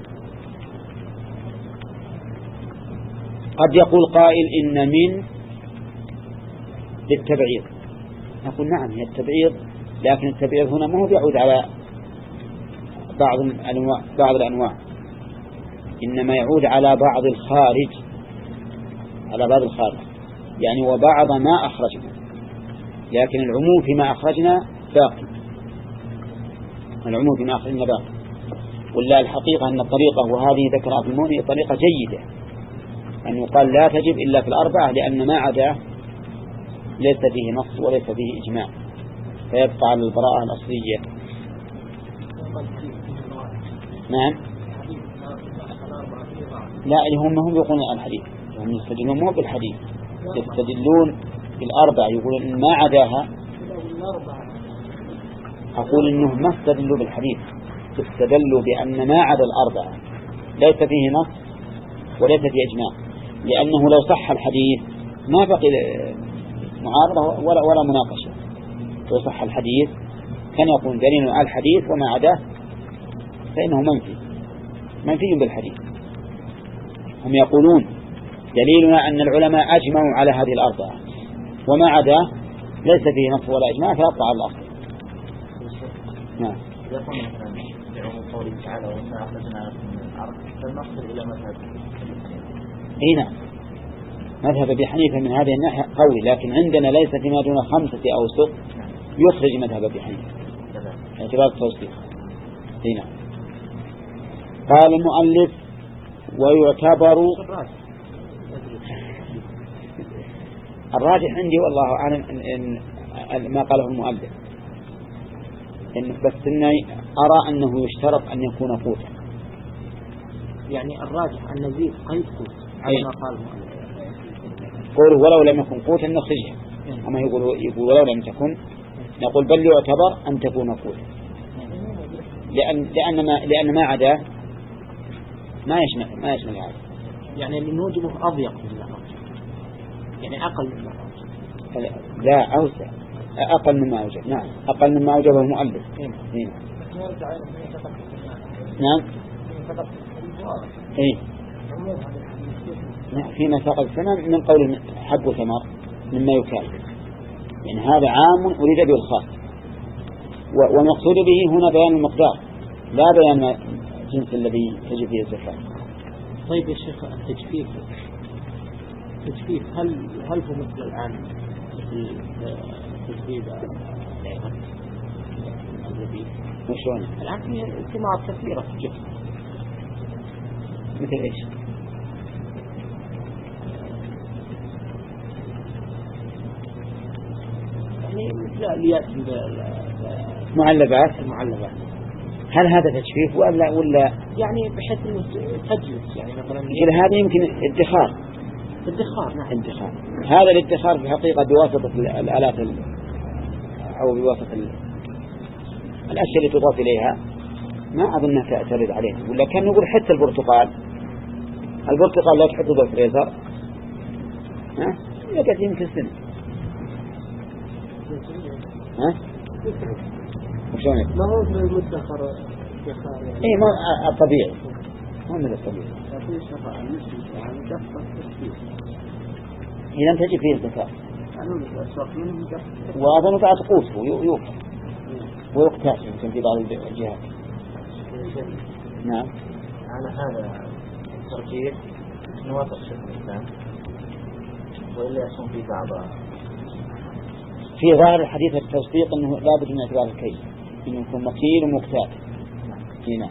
قد يقول قائل إن من للتبعيض، نقول نعم هي التبعيض، لكن التبعيض هنا ما هو يعود على بعض الأنواع بعض الأنواع إنما يعود على بعض الخارج، على بعض الخارج يعني وبعض ما أخرجنا، لكن العموم فيما أخرجنا باقي، العموم فيما أخرجنا باقي. ولا الحقيقة أن الطريقة وهذه ذكرها في الموني طريقة جيدة، أن يقال لا تجب إلا في الأربعة، لأن ما عدا ليس فيه نص وليس فيه إجماع، فيبقى على البراءة الأصلية. نعم. لا هم هم يقولون الحديث، هم يستدلون مو بالحديث، يستدلون بالأربعة، يقولون إن ما عداها. أقول إنه ما استدلوا بالحديث، استدلوا بأن ما عدا الأربعة ليس فيه نص وليس فيه إجماع، لأنه لو صح الحديث ما بقي معارضة ولا ولا مناقشة. لو صح الحديث كان يقول دليل على الحديث وما عداه فإنه منفي منفي بالحديث. هم يقولون دليلنا أن العلماء أجمعوا على هذه الأربعة وما عداه ليس فيه نص ولا إجماع، فيطلع على الأصل. نعم. يقول مثلا بعموم قوله تعالى وما أخرجنا من الأرض، فلنصل إلى مذهب. هنا مذهب أبي حنيفة من هذه الناحية قوي، لكن عندنا ليس فيما دون خمسة أوسق يخرج مذهب أبي حنيفة اعتبار التوسيق. هنا قال المؤلف ويعتبر الراجح عندي والله أعلم إن إن ما قاله المؤلف، إن بس إني أرى أنه يشترط أن يكون قوتا، يعني الراجح أن نزيد قيد قوت على ما قال المؤلف. قوله ولو لم يكن قوتا نخرجها، أما يقول يقول ولو لم تكن نقول بل يعتبر أن تكون قوتا. لأن لأن ما لأن ما عداه ما يشمل ما يشمل هذا. يعني اللي نوجبه أضيق من الأرض، يعني أقل من الأرض. لا أوسع، أقل مما أوجب. نعم أقل مما أوجبه المؤلف. إيه. نعم. إيه. فيما ساق الثمن من قول حب وثمر مما يكال، يعني هذا عام أريد به الخاص، والمقصود به هنا بيان المقدار لا بيان الجنس الذي تجب فيه الزكاة. طيب يا شيخ التجفيف التجفيف هل هل هو مثل الآن مثل تجفيف الزبيب؟ وشون؟ الآن في ثمار كثيرة في الجف. مثل إيش؟ يعني مثل الياس معلبات المعلبات. هل هذا تجفيف ولا ولا يعني بحيث انه تجلس يعني مثلا مثل هذا يمكن ادخار ادخار. نعم ادخار. هذا الادخار في الحقيقة بواسطة الآلات أو بواسطة الأشياء اللي تضاف إليها ما أظنها تعترض عليه. ولا كان نقول حتى البرتقال البرتقال لا تحطه بالفريزر ها يقعد يمكن سنة. ها وشون ما هو من المدخر يعني ايه ما الطبيعي ما من الطبيعي إذا تجي فيه الزكاة وأظن بعد قوته ويوقف ويقتاس يمكن في بعض الجهات. نعم. على هذا الترجيح نوافق شيخ الإسلام وإلا يكون في بعض في ظاهر الحديث التصديق أنه لا بد من اعتبار الكيل إنه يكون مكيل ومكتال. هنا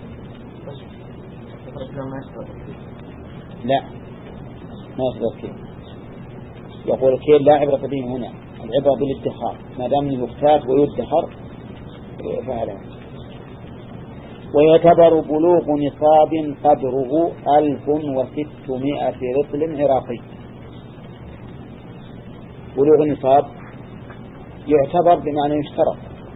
لا ما يصدر الكيل. يقول الكيل لا عبرة به هنا، العبرة بالادخار ما دام انه يختات ويدخر فعلا. ويعتبر بلوغ نصاب قدره ألف وستمائة رطل عراقي. بلوغ النصاب يعتبر بمعنى يشترط،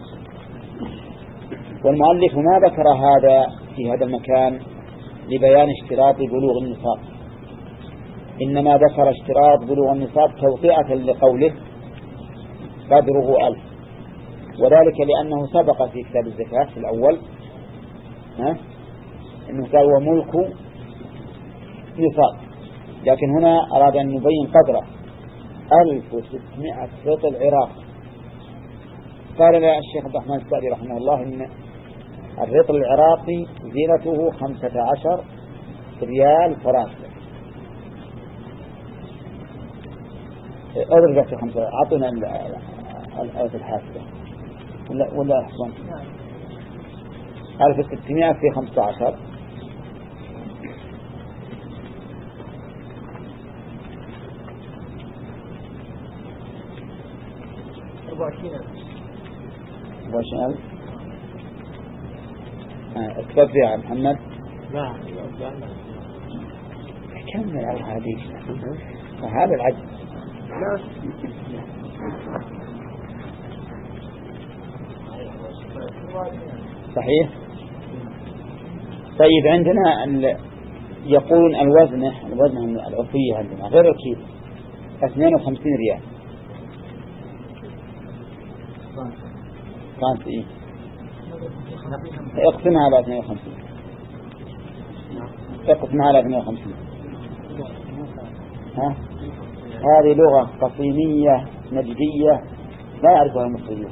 والمؤلف ما ذكر هذا في هذا المكان لبيان اشتراط بلوغ النصاب، إنما ذكر اشتراط بلوغ النصاب توطئة لقوله قدره ألف، وذلك لأنه سبق في كتاب الزكاة في الأول ها إنه قال وملك نصاب، لكن هنا أراد أن يبين قدره ألف وستمائة رطل عراقي. قال لي الشيخ عبد الرحمن السعدي رحمه الله إن الرطل العراقي زينته خمسة عشر ريال فرنسي. أضرب في خمسة، أعطنا الآية الحاسبة ولا ولا أحسن ألف وستمائة في خمسة عشر أربعة وعشرين ألف. اكتب فيها محمد. لا كمل على الحديث فهذا العجل. لا صحيح. طيب عندنا ال... يقولون الوزن الوزن العرفية عندنا غير الكيلو اثنين وخمسين ريال فرنسي. إيه؟ اقسمها على اثنين وخمسين اقسمها على اثنين وخمسين. ها هذه لغة قصيمية نجدية لا يعرفها المصريون.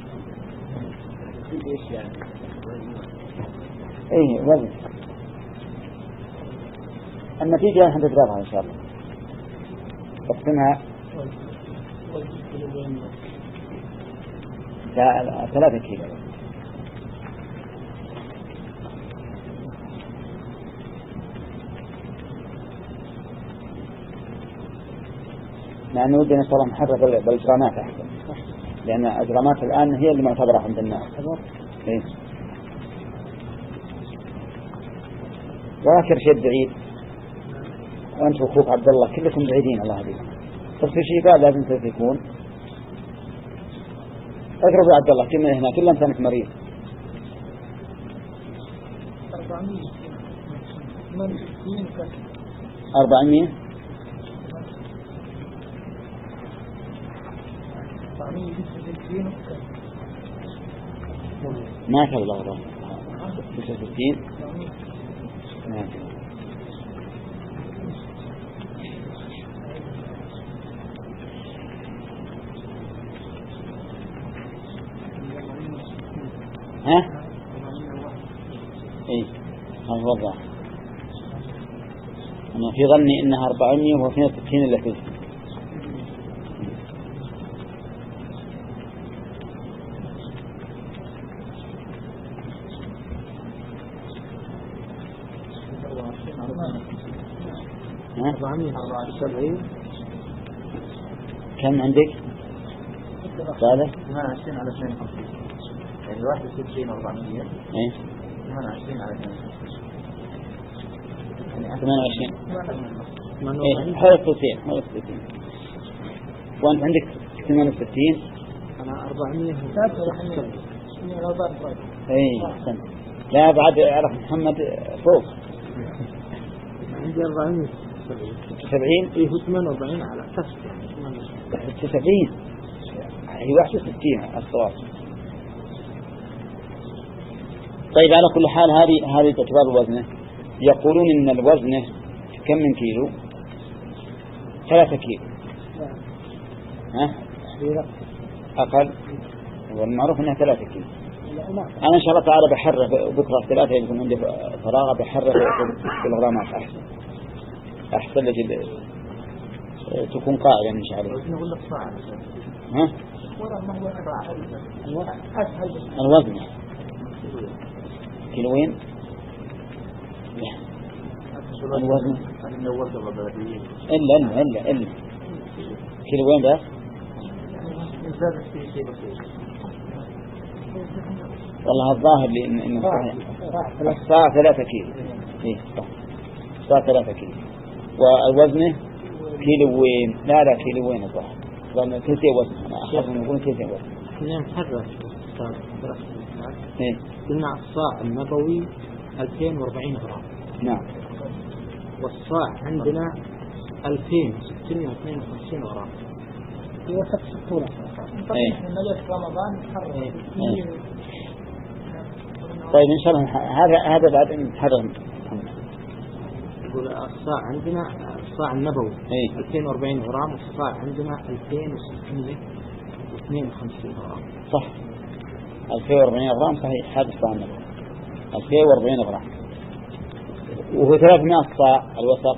ايه وزن النتيجة نحن نضربها ان شاء الله. اقسمها لا ثلاثة كيلو. لأنه ودنا صار محرر بالإجرامات أحسن، لأن الإجرامات الآن هي اللي معتبرة عند الناس. إيه؟ وآخر شيء بعيد، وأنت وأخوك عبد الله كلكم بعيدين الله يهديكم. طب في شيء قال لازم تكون اقرب يا عبد الله كلنا هنا كلنا أنت مريض. أربعمية ما تبلغ له تسعة وستين نعم. ها؟ ايه هذا وضع أنا في ظني إنها أربعمية واثنين وستين إلا ثلث. أربعمية أربعة وسبعين كم عندك؟ صالح؟ ثمانية وعشرين على اثنين وخمسين يعني واحد وستين أربعمية. إيه. ثمانية وعشرين على اثنين وخمسين ثمانية وعشرين. إيه حول الثلثين حول الثلثين. وأنت عندك ثمانية وستين. أنا أربعمية. إيه أحسن. لا بعد أعرف محمد فوق. عندي أربعمية سبعين. إيه هو ثمانية وأربعين على أساس سبعين. هي واحد وستين الصواب. طيب على كل حال هذه هذه تعتبر الوزنة. يقولون إن الوزنة كم من كيلو؟ ثلاثة كيلو. ها؟ أقل. والمعروف إنها ثلاثة كيلو. أنا إن شاء الله تعالى بحرر بكرة ثلاثة يكون عندي فراغ بحرر بالغرامات أحسن. أحسن لجل تكون قائمة إن شاء الله. ها؟ الوزن كيلوين. الوزن إلا إلا إلا إلا كيلوين بس. والله الظاهر لي إن إنه الصاع ثلاثة كيلو. إيه صح. صاع ثلاثة كيلو. والوزن كيلوين. لا لا كيلوين الظاهر. لأن كيسي وزن. أنا أخاف من يقول كيسي وزن. احنا نحرر إيه. قلنا الصاع النبوي ألفين وأربعين غرام. نعم. والصاع عندنا ألفين وستمائة واثنين وخمسين غرام. هي ست ستون. إيه. نجد رمضان حر. إيه. طيب إن شاء الله هذا هذا بعد نتحرر. يقول الصاع عندنا الصاع النبوي إيه. ألفين وأربعين غرام والصاع عندنا ألفين وستمائة واثنين وخمسين غرام. صح. ألفين وأربعين غرام صحيح. هذا الصاع النبوي ألفين وأربعين غرام. وهو ثلاثمائة الصاع الوسط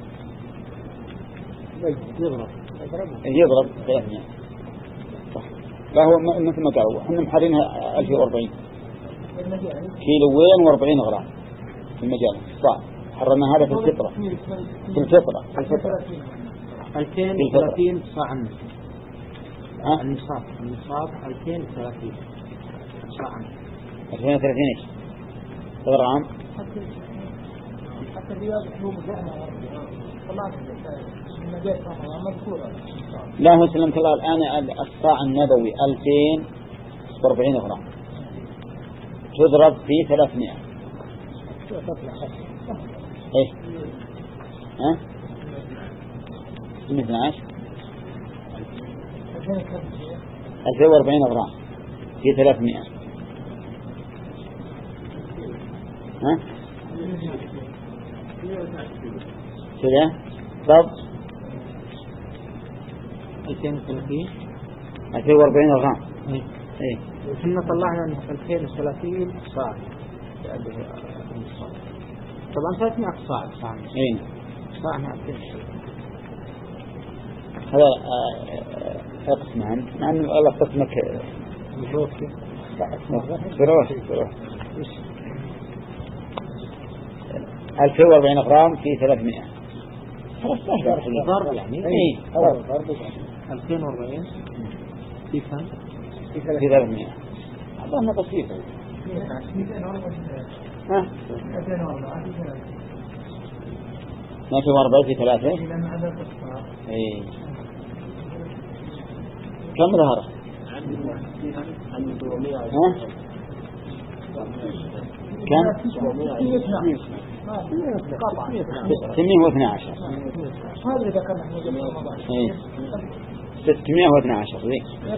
يضرب يضرب ثلاثمائة. صح. لا هو مثل ما قالوا احنا محرينها ألفين وأربعين كيلوين وأربعين غرام في المجال الصاع. حرمنا هذا في الفطرة في الفطرة في الفطرة ألفين وثلاثين صاع النصاب. النصاب النصاب ألفين وثلاثين صاع. ألفين وثلاثين إيش غرام؟ حتى الرياض حبوب زعمة لا هو سلمت الله الآن الصاع النبوي ألفين وأربعين غرام تضرب في ثلاثمائة. إيه ها؟ اثنين عشر ألفين وأربعين غرام في ثلاثمائة. ها؟ كذا ضبط ألفين وثلاثين ألفين وأربعين غرام. إيه. إيه. وحنا طلعنا ألفين وثلاثين صاع. طبعا ثلاثمائة صاع صاع. إيه. صاع مع ألفين. هذا اقسم عن مع أن الله قسمك مبروك. بروح بروح. ألفين وأربعين غرام في ثلاثمائة. خلاص سهل. ضرب يعني. إيه. ألفين وأربعين في كم؟ في ثلاثمائة. هذا بسيط. ها؟ ما في أربعين في ثلاثة. إيه. كم ظهر؟ ها؟ كم؟ ستمائة واثنى عشر. هذا إذا كان نحن جميعا ستمائة واثنى عشر. زين.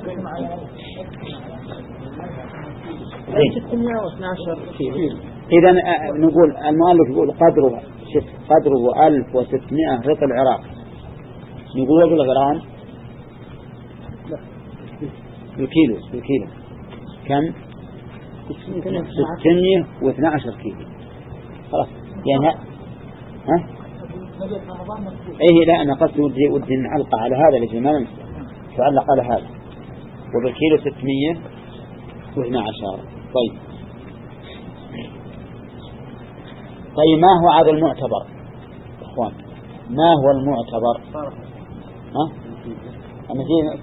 ستمائة واثنى عشر كيلو. إذا نقول المؤلف يقول قدره شوف قدره ألف وستمائة رطل عراق. نقول بالغرام بالكيلو بالكيلو كم؟ ستمائة واثنى عشر كيلو. خلاص يعني ها؟ إيه لا أنا قصدي ودي ودي نعلق على هذا اللي ما ننسى تعلق على هذا وبالكيلو ستمائة واثنى عشر. طيب طيب ما هو هذا المعتبر إخوان؟ ما هو المعتبر؟ ها؟ أنا جينا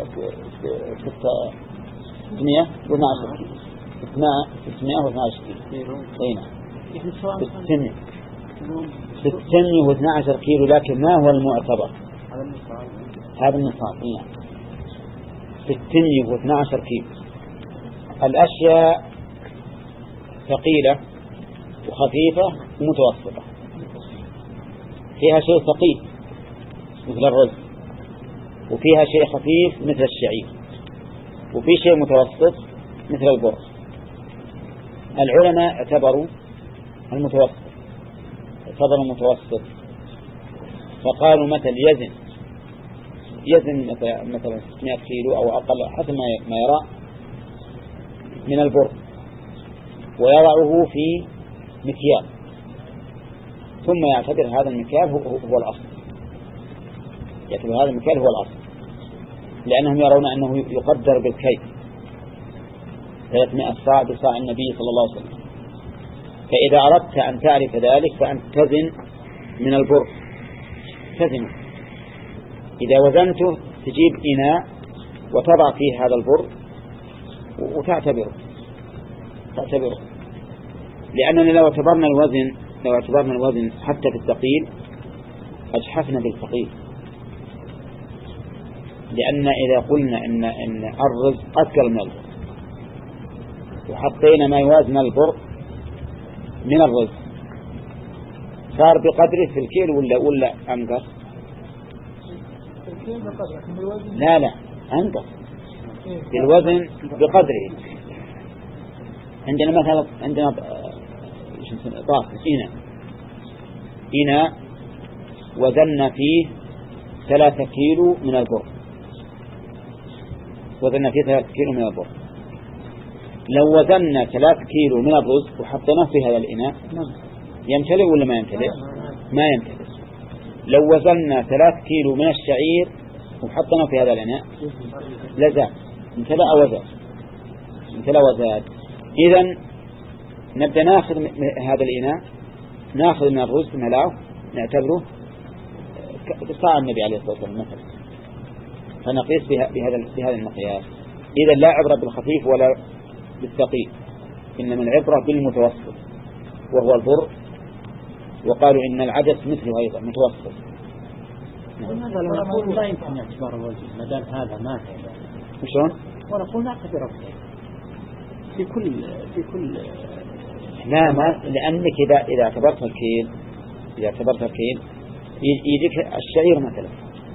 ستمائة واثنى عشر كيلو ستمائة واثنى عشر كيلو. أين؟ ستمائة ستمائة واثنى عشر كيلو. لكن ما هو المعتبر؟ هذا النصاب. نعم ستمائة واثنى عشر كيلو. الأشياء ثقيلة وخفيفة ومتوسطة. فيها شيء ثقيل مثل الرز وفيها شيء خفيف مثل الشعير وفي شيء متوسط مثل البر. العلماء اعتبروا المتوسط اعتبروا المتوسط فقالوا مثل يزن يزن مثلا مثلا ستمائة كيلو أو أقل حسب ما يرى من البر ويضعه في مكيال ثم يعتبر هذا المكيال هو, هو الأصل. يعتبر هذا المكيال هو الأصل لأنهم يرون أنه يقدر بالكيل ثلاثمائة صاع بصاع النبي صلى الله عليه وسلم. فإذا أردت أن تعرف ذلك فأن تزن من البر تزنه. إذا وزنته تجيب إناء وتضع فيه هذا البر وتعتبره تعتبره لأننا لو اعتبرنا الوزن لو اعتبرنا الوزن حتى في الثقيل أجحفنا بالثقيل. لأن إذا قلنا إن إن الرز أثقل من البر وحطينا ما يوازن البر من الرز صار بقدره في الكيل ولا ولا أنقص؟ لا لا أنقص بالوزن بقدره. عندنا مثلا عندنا طاس إناء إناء وزن فيه ثلاثة كيلو من البر وزن فيه ثلاثة كيلو من البر. لو وزننا ثلاثة كيلو من الرز وحطيناه في هذا الإناء يمتلئ ولا ما يمتلئ؟ ما يمتلئ. لو وزننا ثلاثة كيلو من الشعير وحطيناه في هذا الإناء لزاد امتلأ وزاد امتلأ وزاد. إذن نبدأ ناخذ هذا الإناء ناخذ من الرز ملاه نعتبره صاع النبي عليه الصلاة والسلام مثلا فنقيس بهذا بهذا المقياس. إذا لا عبرة بالخفيف ولا بالثقيل إنما العبرة بالمتوسط وهو البر. وقالوا إن العدس مثله أيضا متوسط. هذا لو نقول لا يمكن اعتبار الوزن ما دام هذا ما وشون؟ ونقول نعتبره في كل في كل لا ما لأنك إذا إذا اعتبرت الكيل إذا اعتبرت الكيل يجيك الشعير مثلا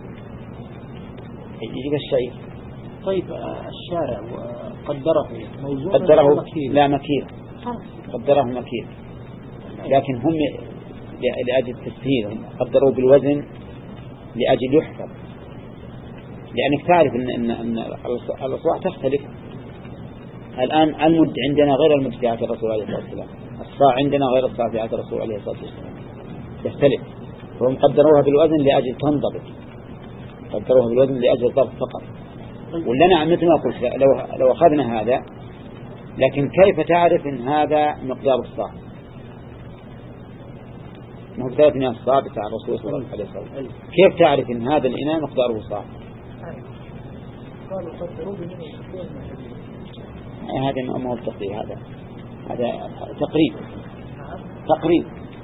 يجيك الشعير. طيب الشارع قدره موزون قدره مكيل. لا مكيل قدره مكيل لكن هم لأجل التسهيل قدروا بالوزن لأجل يحفظ. لأنك تعرف إن إن إن الأصواع تختلف. الآن المد عندنا غير المد في عهد الرسول عليه الصلاة والسلام. الصاع عندنا غير الصاع في عهد الرسول عليه الصلاة والسلام يختلف. فهم قدروها بالوزن لأجل تنضبط قدروها بالوزن لأجل الضبط فقط. ولنا مثل ما قلت لو لو أخذنا هذا لكن كيف تعرف إن هذا مقدار الصاع؟ ما هو ثلاثمائة صاع بتاع الرسول صلى الله عليه وسلم. كيف تعرف إن هذا الإناء مقداره صاع؟ هذا ما هو التقدير هذا هذا تقريب تقريب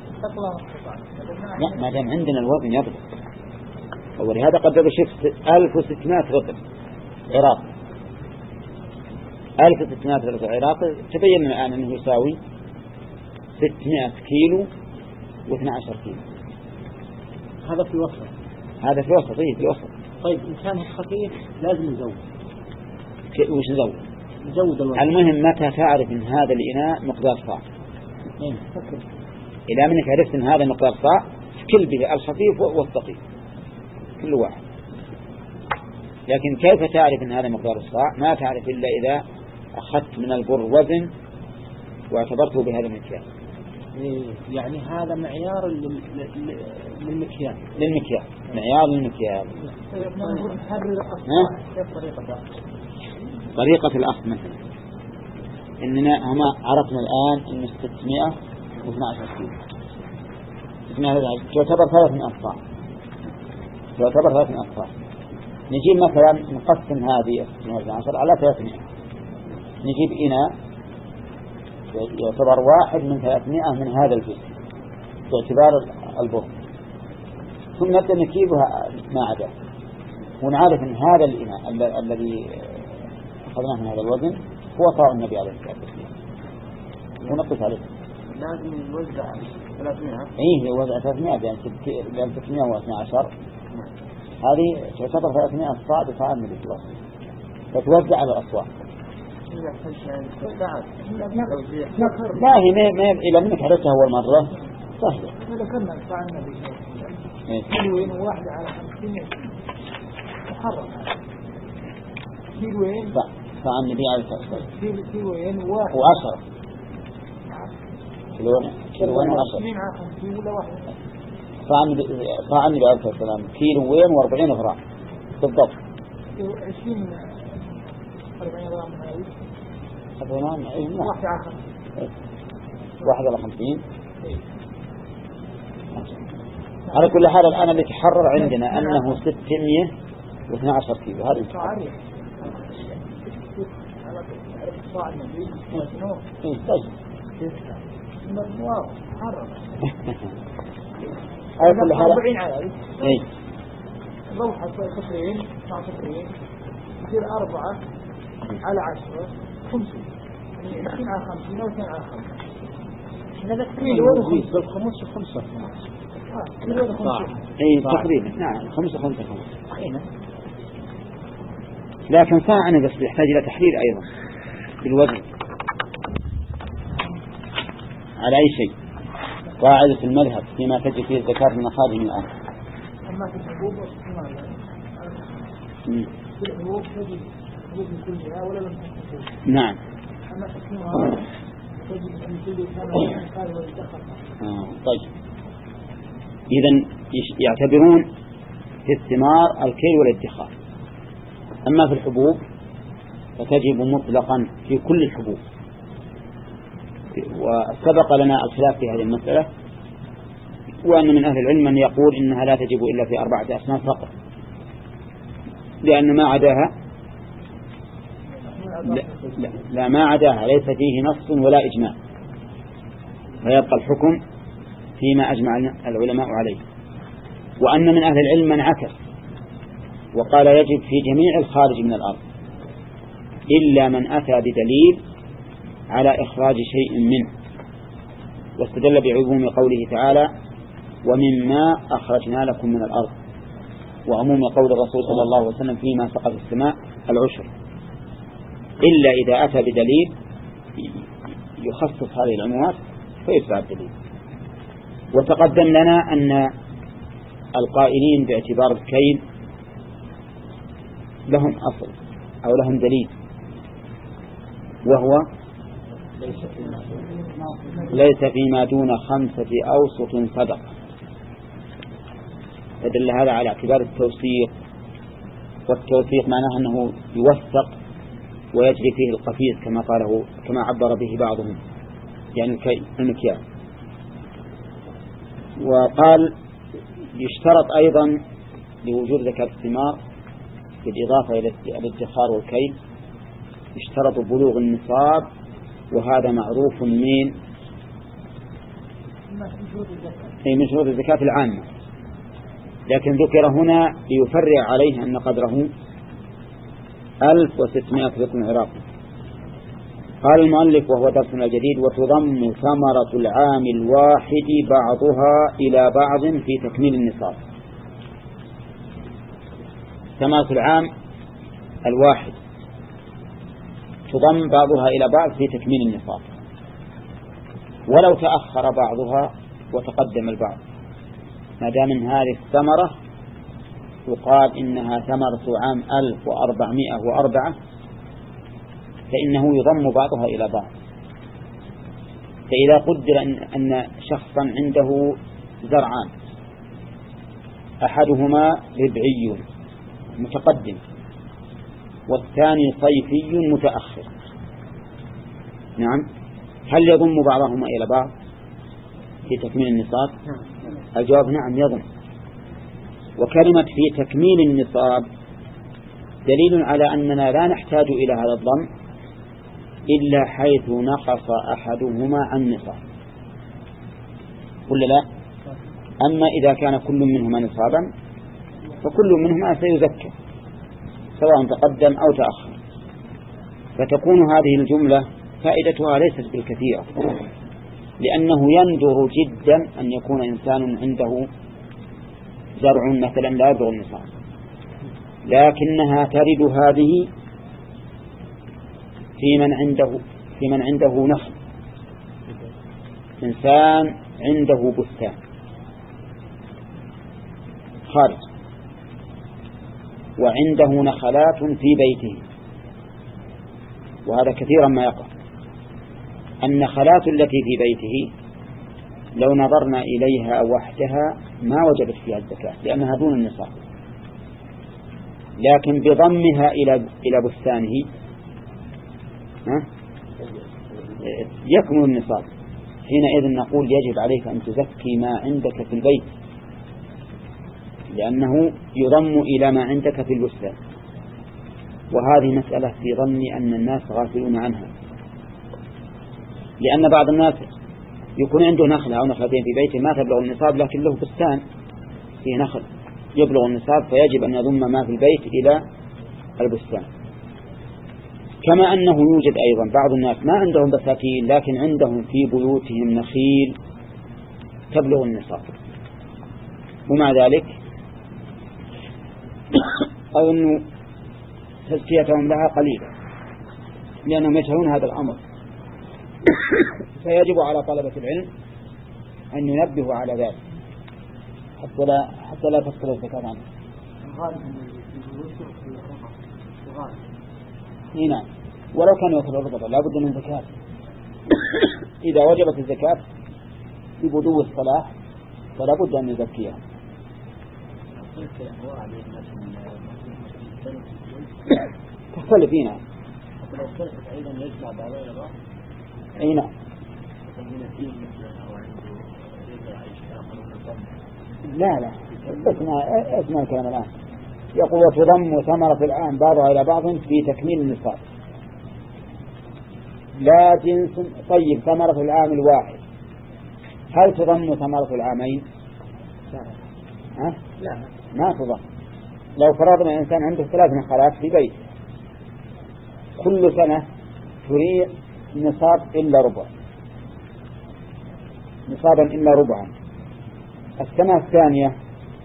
لا ما دام عندنا الوزن يضبط. ولهذا قدر شفت ألف وستمائة رطل عراق ألف وستمائة رطل عراق تبين الآن أنه يساوي ستمائة كيلو واثنى عشر كيلو. هذا في وسط. هذا في وسط. إيه في وسط. طيب إن كان خفيف لازم نزود. وش نزود؟ نزود الوزن. المهم متى تعرف إن هذا الإناء مقدار صاع. إيه. إذا منك عرفت إن هذا مقدار صاع كل به الخفيف والثقيل كل واحد. لكن كيف تعرف إن هذا مقدار الصاع؟ ما تعرف إلا إذا أخذت من البر وزن واعتبرته بهذا المكيال. إيه. يعني هذا معيار للمكيال. للمكيال معيار للمكيال. طريقة الأخذ مثلا إننا هما عرفنا الآن إن ستمائة واثنى عشر كيلو تعتبر ثلاث أصفار. تعتبر ثلاث أصفار. نجيب مثلا نقسم هذه ستمائة واثنى عشر على ثلاثمائة. نجيب إناء يعتبر واحد من ثلاثمائة من هذا الجزء باعتبار البر، ثم نبدأ نكيبها ما عدا ونعرف أن هذا الإناء الذي أخذناه من هذا الوزن هو طاع النبي عليه الصلاة والسلام ونقص عليه. لازم نوزع ثلاثمائة. إيه وزع ثلاثمائة لأن ستمائة واثنى عشر هذه تعتبر ثلاثمائة صاع بطاع النبي صلى الله عليه وسلم فتوزع على الأصواع. لا هي ما ما إلى منك عرفتها أول مرة صحيح. ذكرنا طاع النبي صلى الله عليه وسلم كيلوين واحد على خمسين محرم. كيلوين طاع النبي عليه الصلاة والسلام كيلوين واحد وعشرة كيلوين كيلوين وعشرة طاع النبي طاع النبي عليه الصلاة والسلام كيلوين وأربعين غرام بالضبط. عشرين أربعين غرام هذه أربعين واحد على خمسين. واحد على خمسين. على كل حال الآن اللي تحرر عندنا أنه ستمائة واثنى عشر كيلو. هذا صحيح. صاع النبي وزنه. إيه طيب. مجموعة حرر. على كل حال. أربعين على. إيه. روحة صفرين مع صفرين يصير أربعة على عشرة خمسين. يعني عشرين على خمسين أو اثنين على خمسين. هذا كيلو وخمسة. الخمس وخمسة. آه كيلو وخمسة. إيه تقريبا نعم خمسة خمسة خمسة. لكن صاعنا بس يحتاج إلى تحرير أيضا بالوزن على أي شيء. قاعدة المذهب فيما تجي فيه الزكاة من خارج من الأرض. أما في الحبوب في الحبوب تجد حبوب من كلها ولا لم تكن. نعم. أما في الثمار تجد من كل كان قال والدخل. آه طيب. إذن يعتبرون في الثمار الكيل والادخار. أما في الحبوب فتجب مطلقا في كل الحبوب. وسبق لنا الخلاف في هذه المسألة وأن من أهل العلم من يقول إنها لا تجب إلا في أربعة أصناف فقط لأن ما عداها لا, لا, لا ما عداها ليس فيه نص ولا إجماع فيبقى الحكم فيما أجمع العلماء عليه. وأن من أهل العلم من عكس وقال يجب في جميع الخارج من الأرض إلا من أتى بدليل على إخراج شيء منه واستدل بعموم قوله تعالى ومما أخرجنا لكم من الأرض وعموم قول الرسول صلى الله عليه وسلم فيما سقط السماء العشر إلا إذا أتى بدليل يخصص هذه العمومات فيتبع الدليل. وتقدم لنا أن القائلين باعتبار الكيل لهم أصل أو لهم دليل وهو ليس فيما دون خمسة أوسط صدقة. فدل هذا على اعتبار التوثيق والتوثيق معناه أنه يوثق ويجري فيه القفيز كما قاله كما عبر به بعضهم يعني المكيال. وقال يشترط أيضا لوجود زكاة الثمار بالإضافة إلى الادخار والكيل يشترط بلوغ النصاب وهذا معروف من من شروط الزكاة العامة لكن ذكر هنا ليفرع عليه أن قدره ألف وستمائة رطل عراقي قال المؤلف وهو درسنا الجديد: وتضم ثمرة العام الواحد بعضها إلى بعض في تكميل النصاب. ثمرة العام الواحد تضم بعضها إلى بعض في تكميل النصاب، ولو تأخر بعضها وتقدم البعض ما دام من هذه الثمرة يقال إنها ثمرة عام ألف وأربعمائة وأربعة، فإنه يضم بعضها إلى بعض. فإذا قدر أن شخصا عنده زرعان، أحدهما ربعي متقدم والثاني صيفي متأخر، نعم، هل يضم بعضهما إلى بعض في تكميل النصاب؟ الجواب نعم يضم. وكلمة في تكميل النصاب دليل على أننا لا نحتاج إلى هذا الضم إلا حيث نقص أحدهما عن نصاب، ولا لا؟ أما إذا كان كل منهما نصابا فكل منهما سيزكى سواء تقدم أو تأخر، فتكون هذه الجملة فائدتها ليست بالكثيرة، لأنه يندر جدا أن يكون إنسان عنده زرع مثلا لا يبلغ النصاب، لكنها ترد هذه في من عنده في من عنده نخل. إنسان عنده بستان خارج وعنده نخلات في بيته، وهذا كثيرا ما يقع. النخلات التي في بيته لو نظرنا إليها وحدها ما وجبت فيها الزكاة لأنها دون النصاب، لكن بضمها إلى إلى بستانه يكمل النصاب. حينئذ نقول يجب عليك أن تزكي ما عندك في البيت، لأنه يضم إلى ما عندك في البستان. وهذه مسألة في ظني أن الناس غافلون عنها، لأن بعض الناس يكون عنده نخلة أو نخلتين في بيته ما تبلغ النصاب، لكن له بستان فيه نخل يبلغ النصاب، فيجب أن يضم ما في البيت إلى البستان. كما أنه يوجد أيضا بعض الناس ما عندهم بساتين لكن عندهم في بيوتهم نخيل تبلغ النصاب، ومع ذلك أو أنه تزكيتهم لها قليلة لأنهم يجهلون هذا الأمر. فيجب على طلبة العلم أن ينبهوا على ذلك حتى لا حتى لا تفصل الزكاة عنه. نعم، ولو كان يأكل الرطب لا بد من زكاة. إذا وجبت الزكاة ببدو الصلاح فلا بد أن يزكيها. تختلف هنا. أي نعم. لا لا اسمع اسمع الكلام الآن. يقول وتضم ثمرة العام بعضها إلى بعض في تكميل النصاب. لا جنس. طيب ثمرة العام الواحد هل تضم ثمرة العامين؟ لا ها؟ لا ما تضم. لو فرضنا إنسان عنده ثلاث نخلات في بيت كل سنة تريد نصاب إلا ربع، نصابا إلا ربعا، السنة الثانية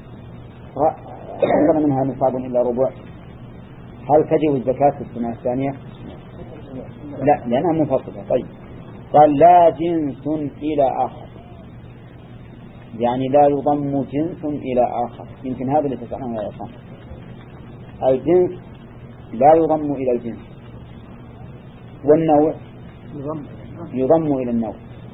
أخذنا منها نصاب إلا ربع، هل تجب الزكاة في السنة الثانية؟ لا لأنها منفصلة. طيب قال لا جنس إلى آخر، يعني لا يضم جنس إلى آخر. يمكن هذا اللي تسألونه يا إخوان، الجنس لا يضم إلى الجنس، والنوع يضم إلى النوع.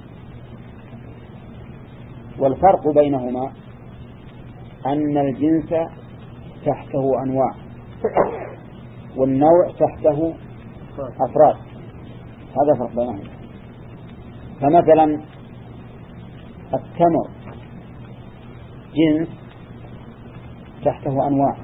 والفرق بينهما أن الجنس تحته أنواع والنوع تحته أفراد، هذا فرق بينهما. فمثلا التمر جنس تحته أنواع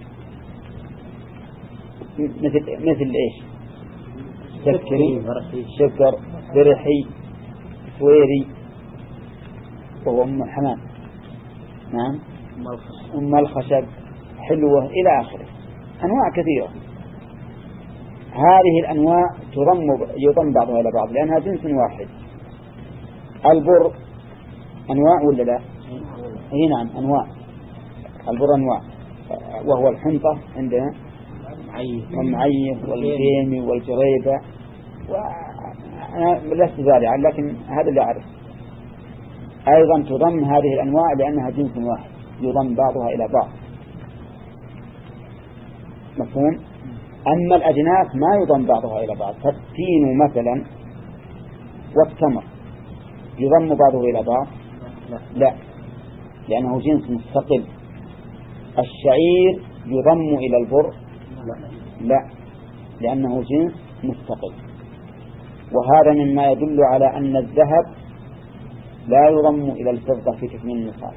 مثل مثل إيش؟ سكري، شكر، برحي، سويري، وهو أم الحمام، نعم، أم الخشب، حلوة، إلى آخره، أنواع كثيرة. هذه الأنواع تضم يضم بعضها إلى بعض لأنها جنس واحد. البر أنواع ولا لا؟ اي نعم أنواع. البر أنواع، وهو الحنطة عندنا والمعيف والجيمي والجريبة، وأنا لست زارعا لكن هذا اللي أعرف. أيضا تضم هذه الأنواع لأنها جنس واحد يضم بعضها إلى بعض. مفهوم؟ أما الأجناس ما يضم بعضها إلى بعض، فالتين مثلا والتمر يضم بعضه إلى بعض؟ لا، لأنه جنس مستقل. الشعير يضم إلى البر؟ لا، لأنه جنس مستقل. وهذا مما يدل على أن الذهب لا يضم إلى الفضة في تثمين النصاب،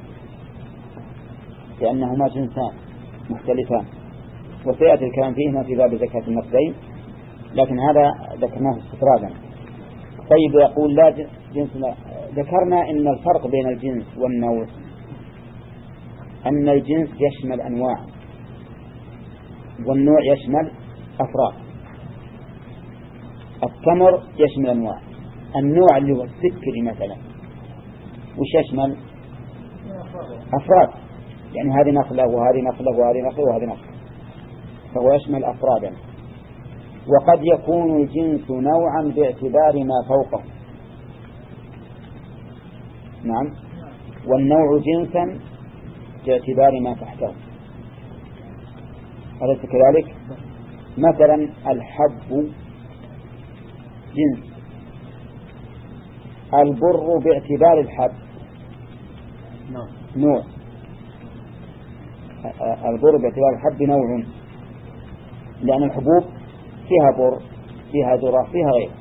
لأنهما جنسان مختلفان، وسيأتي الكلام فيهما في باب زكاة النقدين، لكن هذا ذكرناه استطرادا. طيب يقول لا جنس لا. ذكرنا إن الفرق بين الجنس والنوع أن الجنس يشمل أنواع والنوع يشمل أفراد. التمر يشمل أنواع، النوع اللي هو السكري مثلا وش يشمل؟ أفراد، يعني هذه نخلة وهذه نخلة وهذه نخلة وهذه نخلة، فهو يشمل أفرادا. وقد يكون الجنس نوعا باعتبار ما فوقه، نعم، والنوع جنسا باعتبار ما تحته، أليس كذلك؟ مثلا الحب جنس، البر باعتبار الحب نوع، البر باعتبار الحب نوع، لأن الحبوب فيها بر فيها ذرة فيها غير.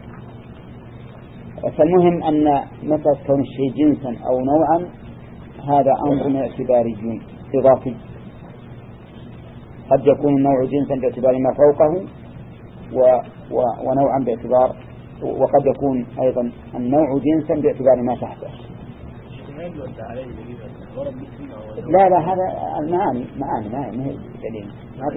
فالمهم أن متى كون الشيء جنسا أو نوعا هذا أمر اعتباري إضافي. قد يكون النوع جنسا باعتبار ما فوقه و... و... ونوعا باعتبار، وقد يكون أيضا النوع جنسا باعتبار ما تحته. لا لا هذا المعاني معاني معاني ما هي دليل.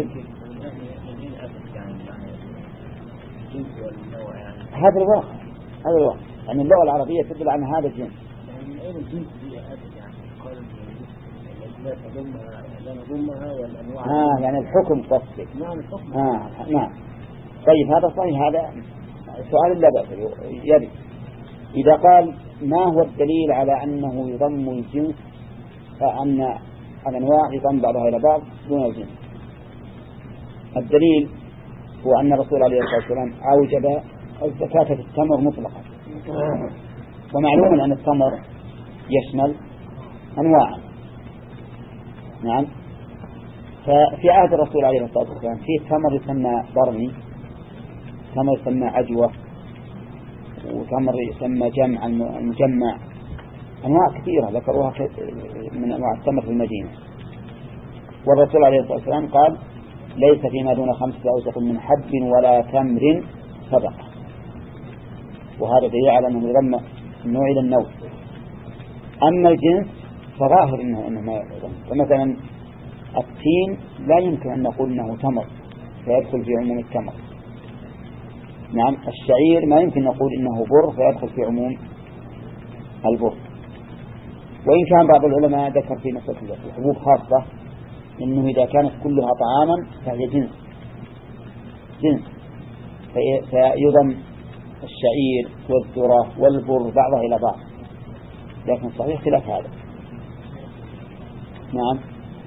هذا الواقع هذا الواقع يعني اللغة العربية تدل عن هذا الجنس. يعني أين الجنس يعني قال لا تضمها لا نضمها والأنواع. آه يعني الحكم قصدك. نعم الحكم. آه نعم. طيب هذا صحيح، هذا سؤال لا بأس يبي. إذا قال ما هو الدليل على أنه يضم الجنس، فأن الأنواع يضم بعضها إلى بعض دون الجنس؟ الدليل هو أن الرسول عليه الصلاة والسلام أوجب الزكاة في التمر مطلقا، ومعلوم أن التمر يشمل أنواعا. نعم. ففي عهد الرسول عليه الصلاة والسلام في تمر يسمى برمي، تمر يسمى عجوة، وتمر يسمى جمع المجمع، أنواع كثيرة ذكروها من أنواع التمر في المدينة. والرسول عليه الصلاة والسلام قال ليس فيما دون خمسة أوسق من حب ولا تمر صدقة، وهذا دليل على أنه يضم النوع إلى النوع. أما الجنس فظاهر إنه, إنه ما يضم. فمثلا التين لا يمكن أن نقول إنه تمر فيدخل في عموم التمر. نعم. الشعير ما يمكن نقول إنه بر فيدخل في عموم البر. وإن كان بعض العلماء ذكر في مسألة الحبوب خاصة إنه إذا كانت كلها طعاما فهي جنس جنس فيضم الشعير والذرة والبر بعضها إلى بعض، لكن صحيح خلاف هذا. نعم.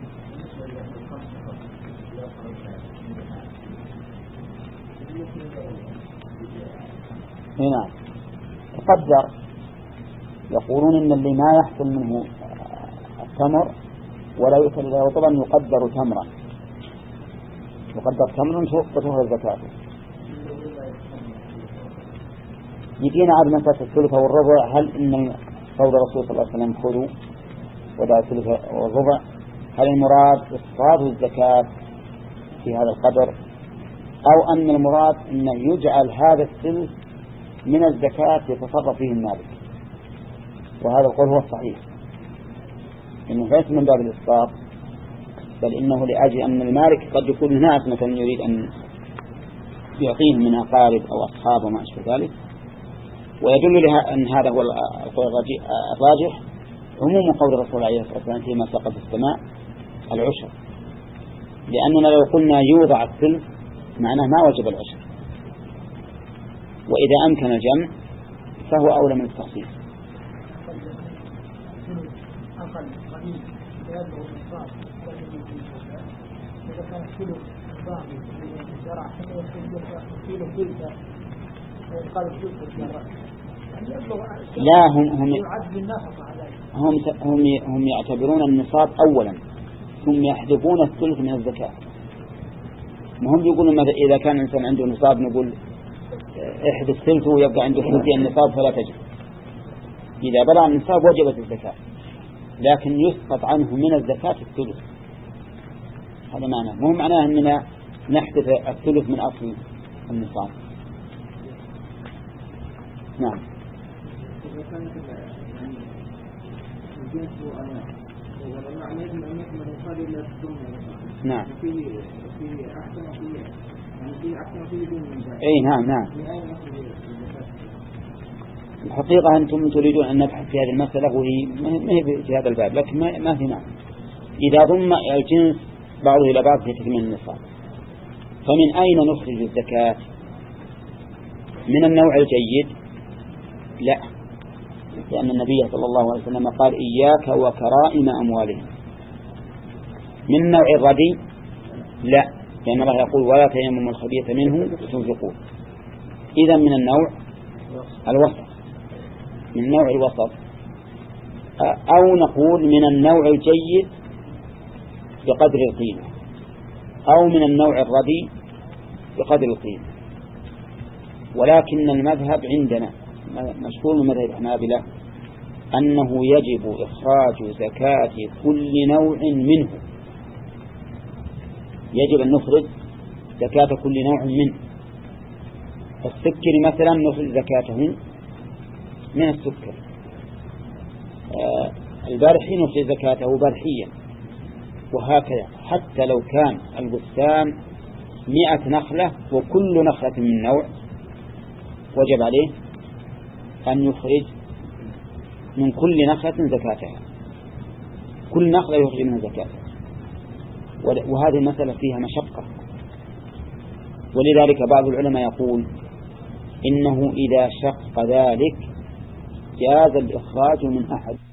هنا تقدر يقولون إن اللي ما يحصل منه التمر ولا يؤكل إذا طبعا يقدر تمرا، يقدر تمرا تؤخذ زكاته. يجينا عاد مسألة الثلث والربع، هل إن قول الرسول صلى الله عليه وسلم خذوا ودع الثلث والربع، هل المراد إسقاط الزكاة في هذا القدر، أو أن المراد أن يجعل هذا الثلث من الزكاة يتصرف فيه المالك؟ وهذا القول هو الصحيح، إنه ليس من باب الإسقاط، بل إنه لأجل أن المالك قد يكون هناك مثلا يريد أن يعطيهم من أقارب أو أصحاب وما أشبه ذلك. ويدل لها أن هذا هو القول الراجح عموم قول الرسول عليه الصلاة والسلام فيما سقط السماء العشر، لأننا لو قلنا يوضع الثلث معناه ما وجب العشر، وإذا أمكن الجمع فهو أولى من التخصيص. أقل قليل يبلغ النصاب إذا كان كيلو باقي الزرع حتى يصير كيلو ثلثة ويقال ثلثة مرة لا هم هم يعد بالنفقة عليه. هم هم هم يعتبرون النصاب أولا ثم يحذفون الثلث من الزكاة. ما هم يقولون ماذا إذا كان الإنسان عنده نصاب نقول احذف الثلث ويبقى عنده ثلث النصاب فلا تجب. إذا بلغ النصاب وجبت الزكاة، لكن يسقط عنه من الزكاة الثلث. هذا معناه، مو معناه أننا نحذف الثلث من أصل النصاب. نعم. إذا كانت يعني الجنس وأنواع والمعنى يجب أن يكمل النصاب إلا ثم نعم. فيه فيه أحسن وفيه يعني فيه أحسن وفيه دون من ذلك. أي نعم نعم. الحقيقة أنتم تريدون أن نبحث في هذه المسألة وهي ما هي في هذا الباب، لكن ما ما في معنى. إذا ضم الجنس بعضه إلى بعض في تكميل النصاب، فمن أين نخرج الزكاة؟ من النوع الجيد؟ لا، لأن النبي صلى الله عليه وسلم قال إياك وكرائم أموالهم. من النوع الردي؟ لا، لأن الله يقول ولا تيمموا الخبيث منه تنفقون. إذا من النوع الوسط، من نوع الوسط، أو نقول من النوع الجيد بقدر القيمة، أو من النوع الردي بقدر القيمة. ولكن المذهب عندنا مشهور من مذهب الحنابلة أنه يجب إخراج زكاة كل نوع منه، يجب أن نخرج زكاة كل نوع منه. السكر مثلا نخرج زكاته من السكر، آه البارحي نخرج زكاته برحيا، وهكذا حتى لو كان البستان مئة نخلة وكل نخلة من نوع وجب عليه أن يخرج من كل نخلة زكاتها، كل نخلة يخرج منها زكاتها. وهذه المسألة فيها مشقة، ولذلك بعض العلماء يقول إنه إذا شق ذلك جاز الإخراج من أحد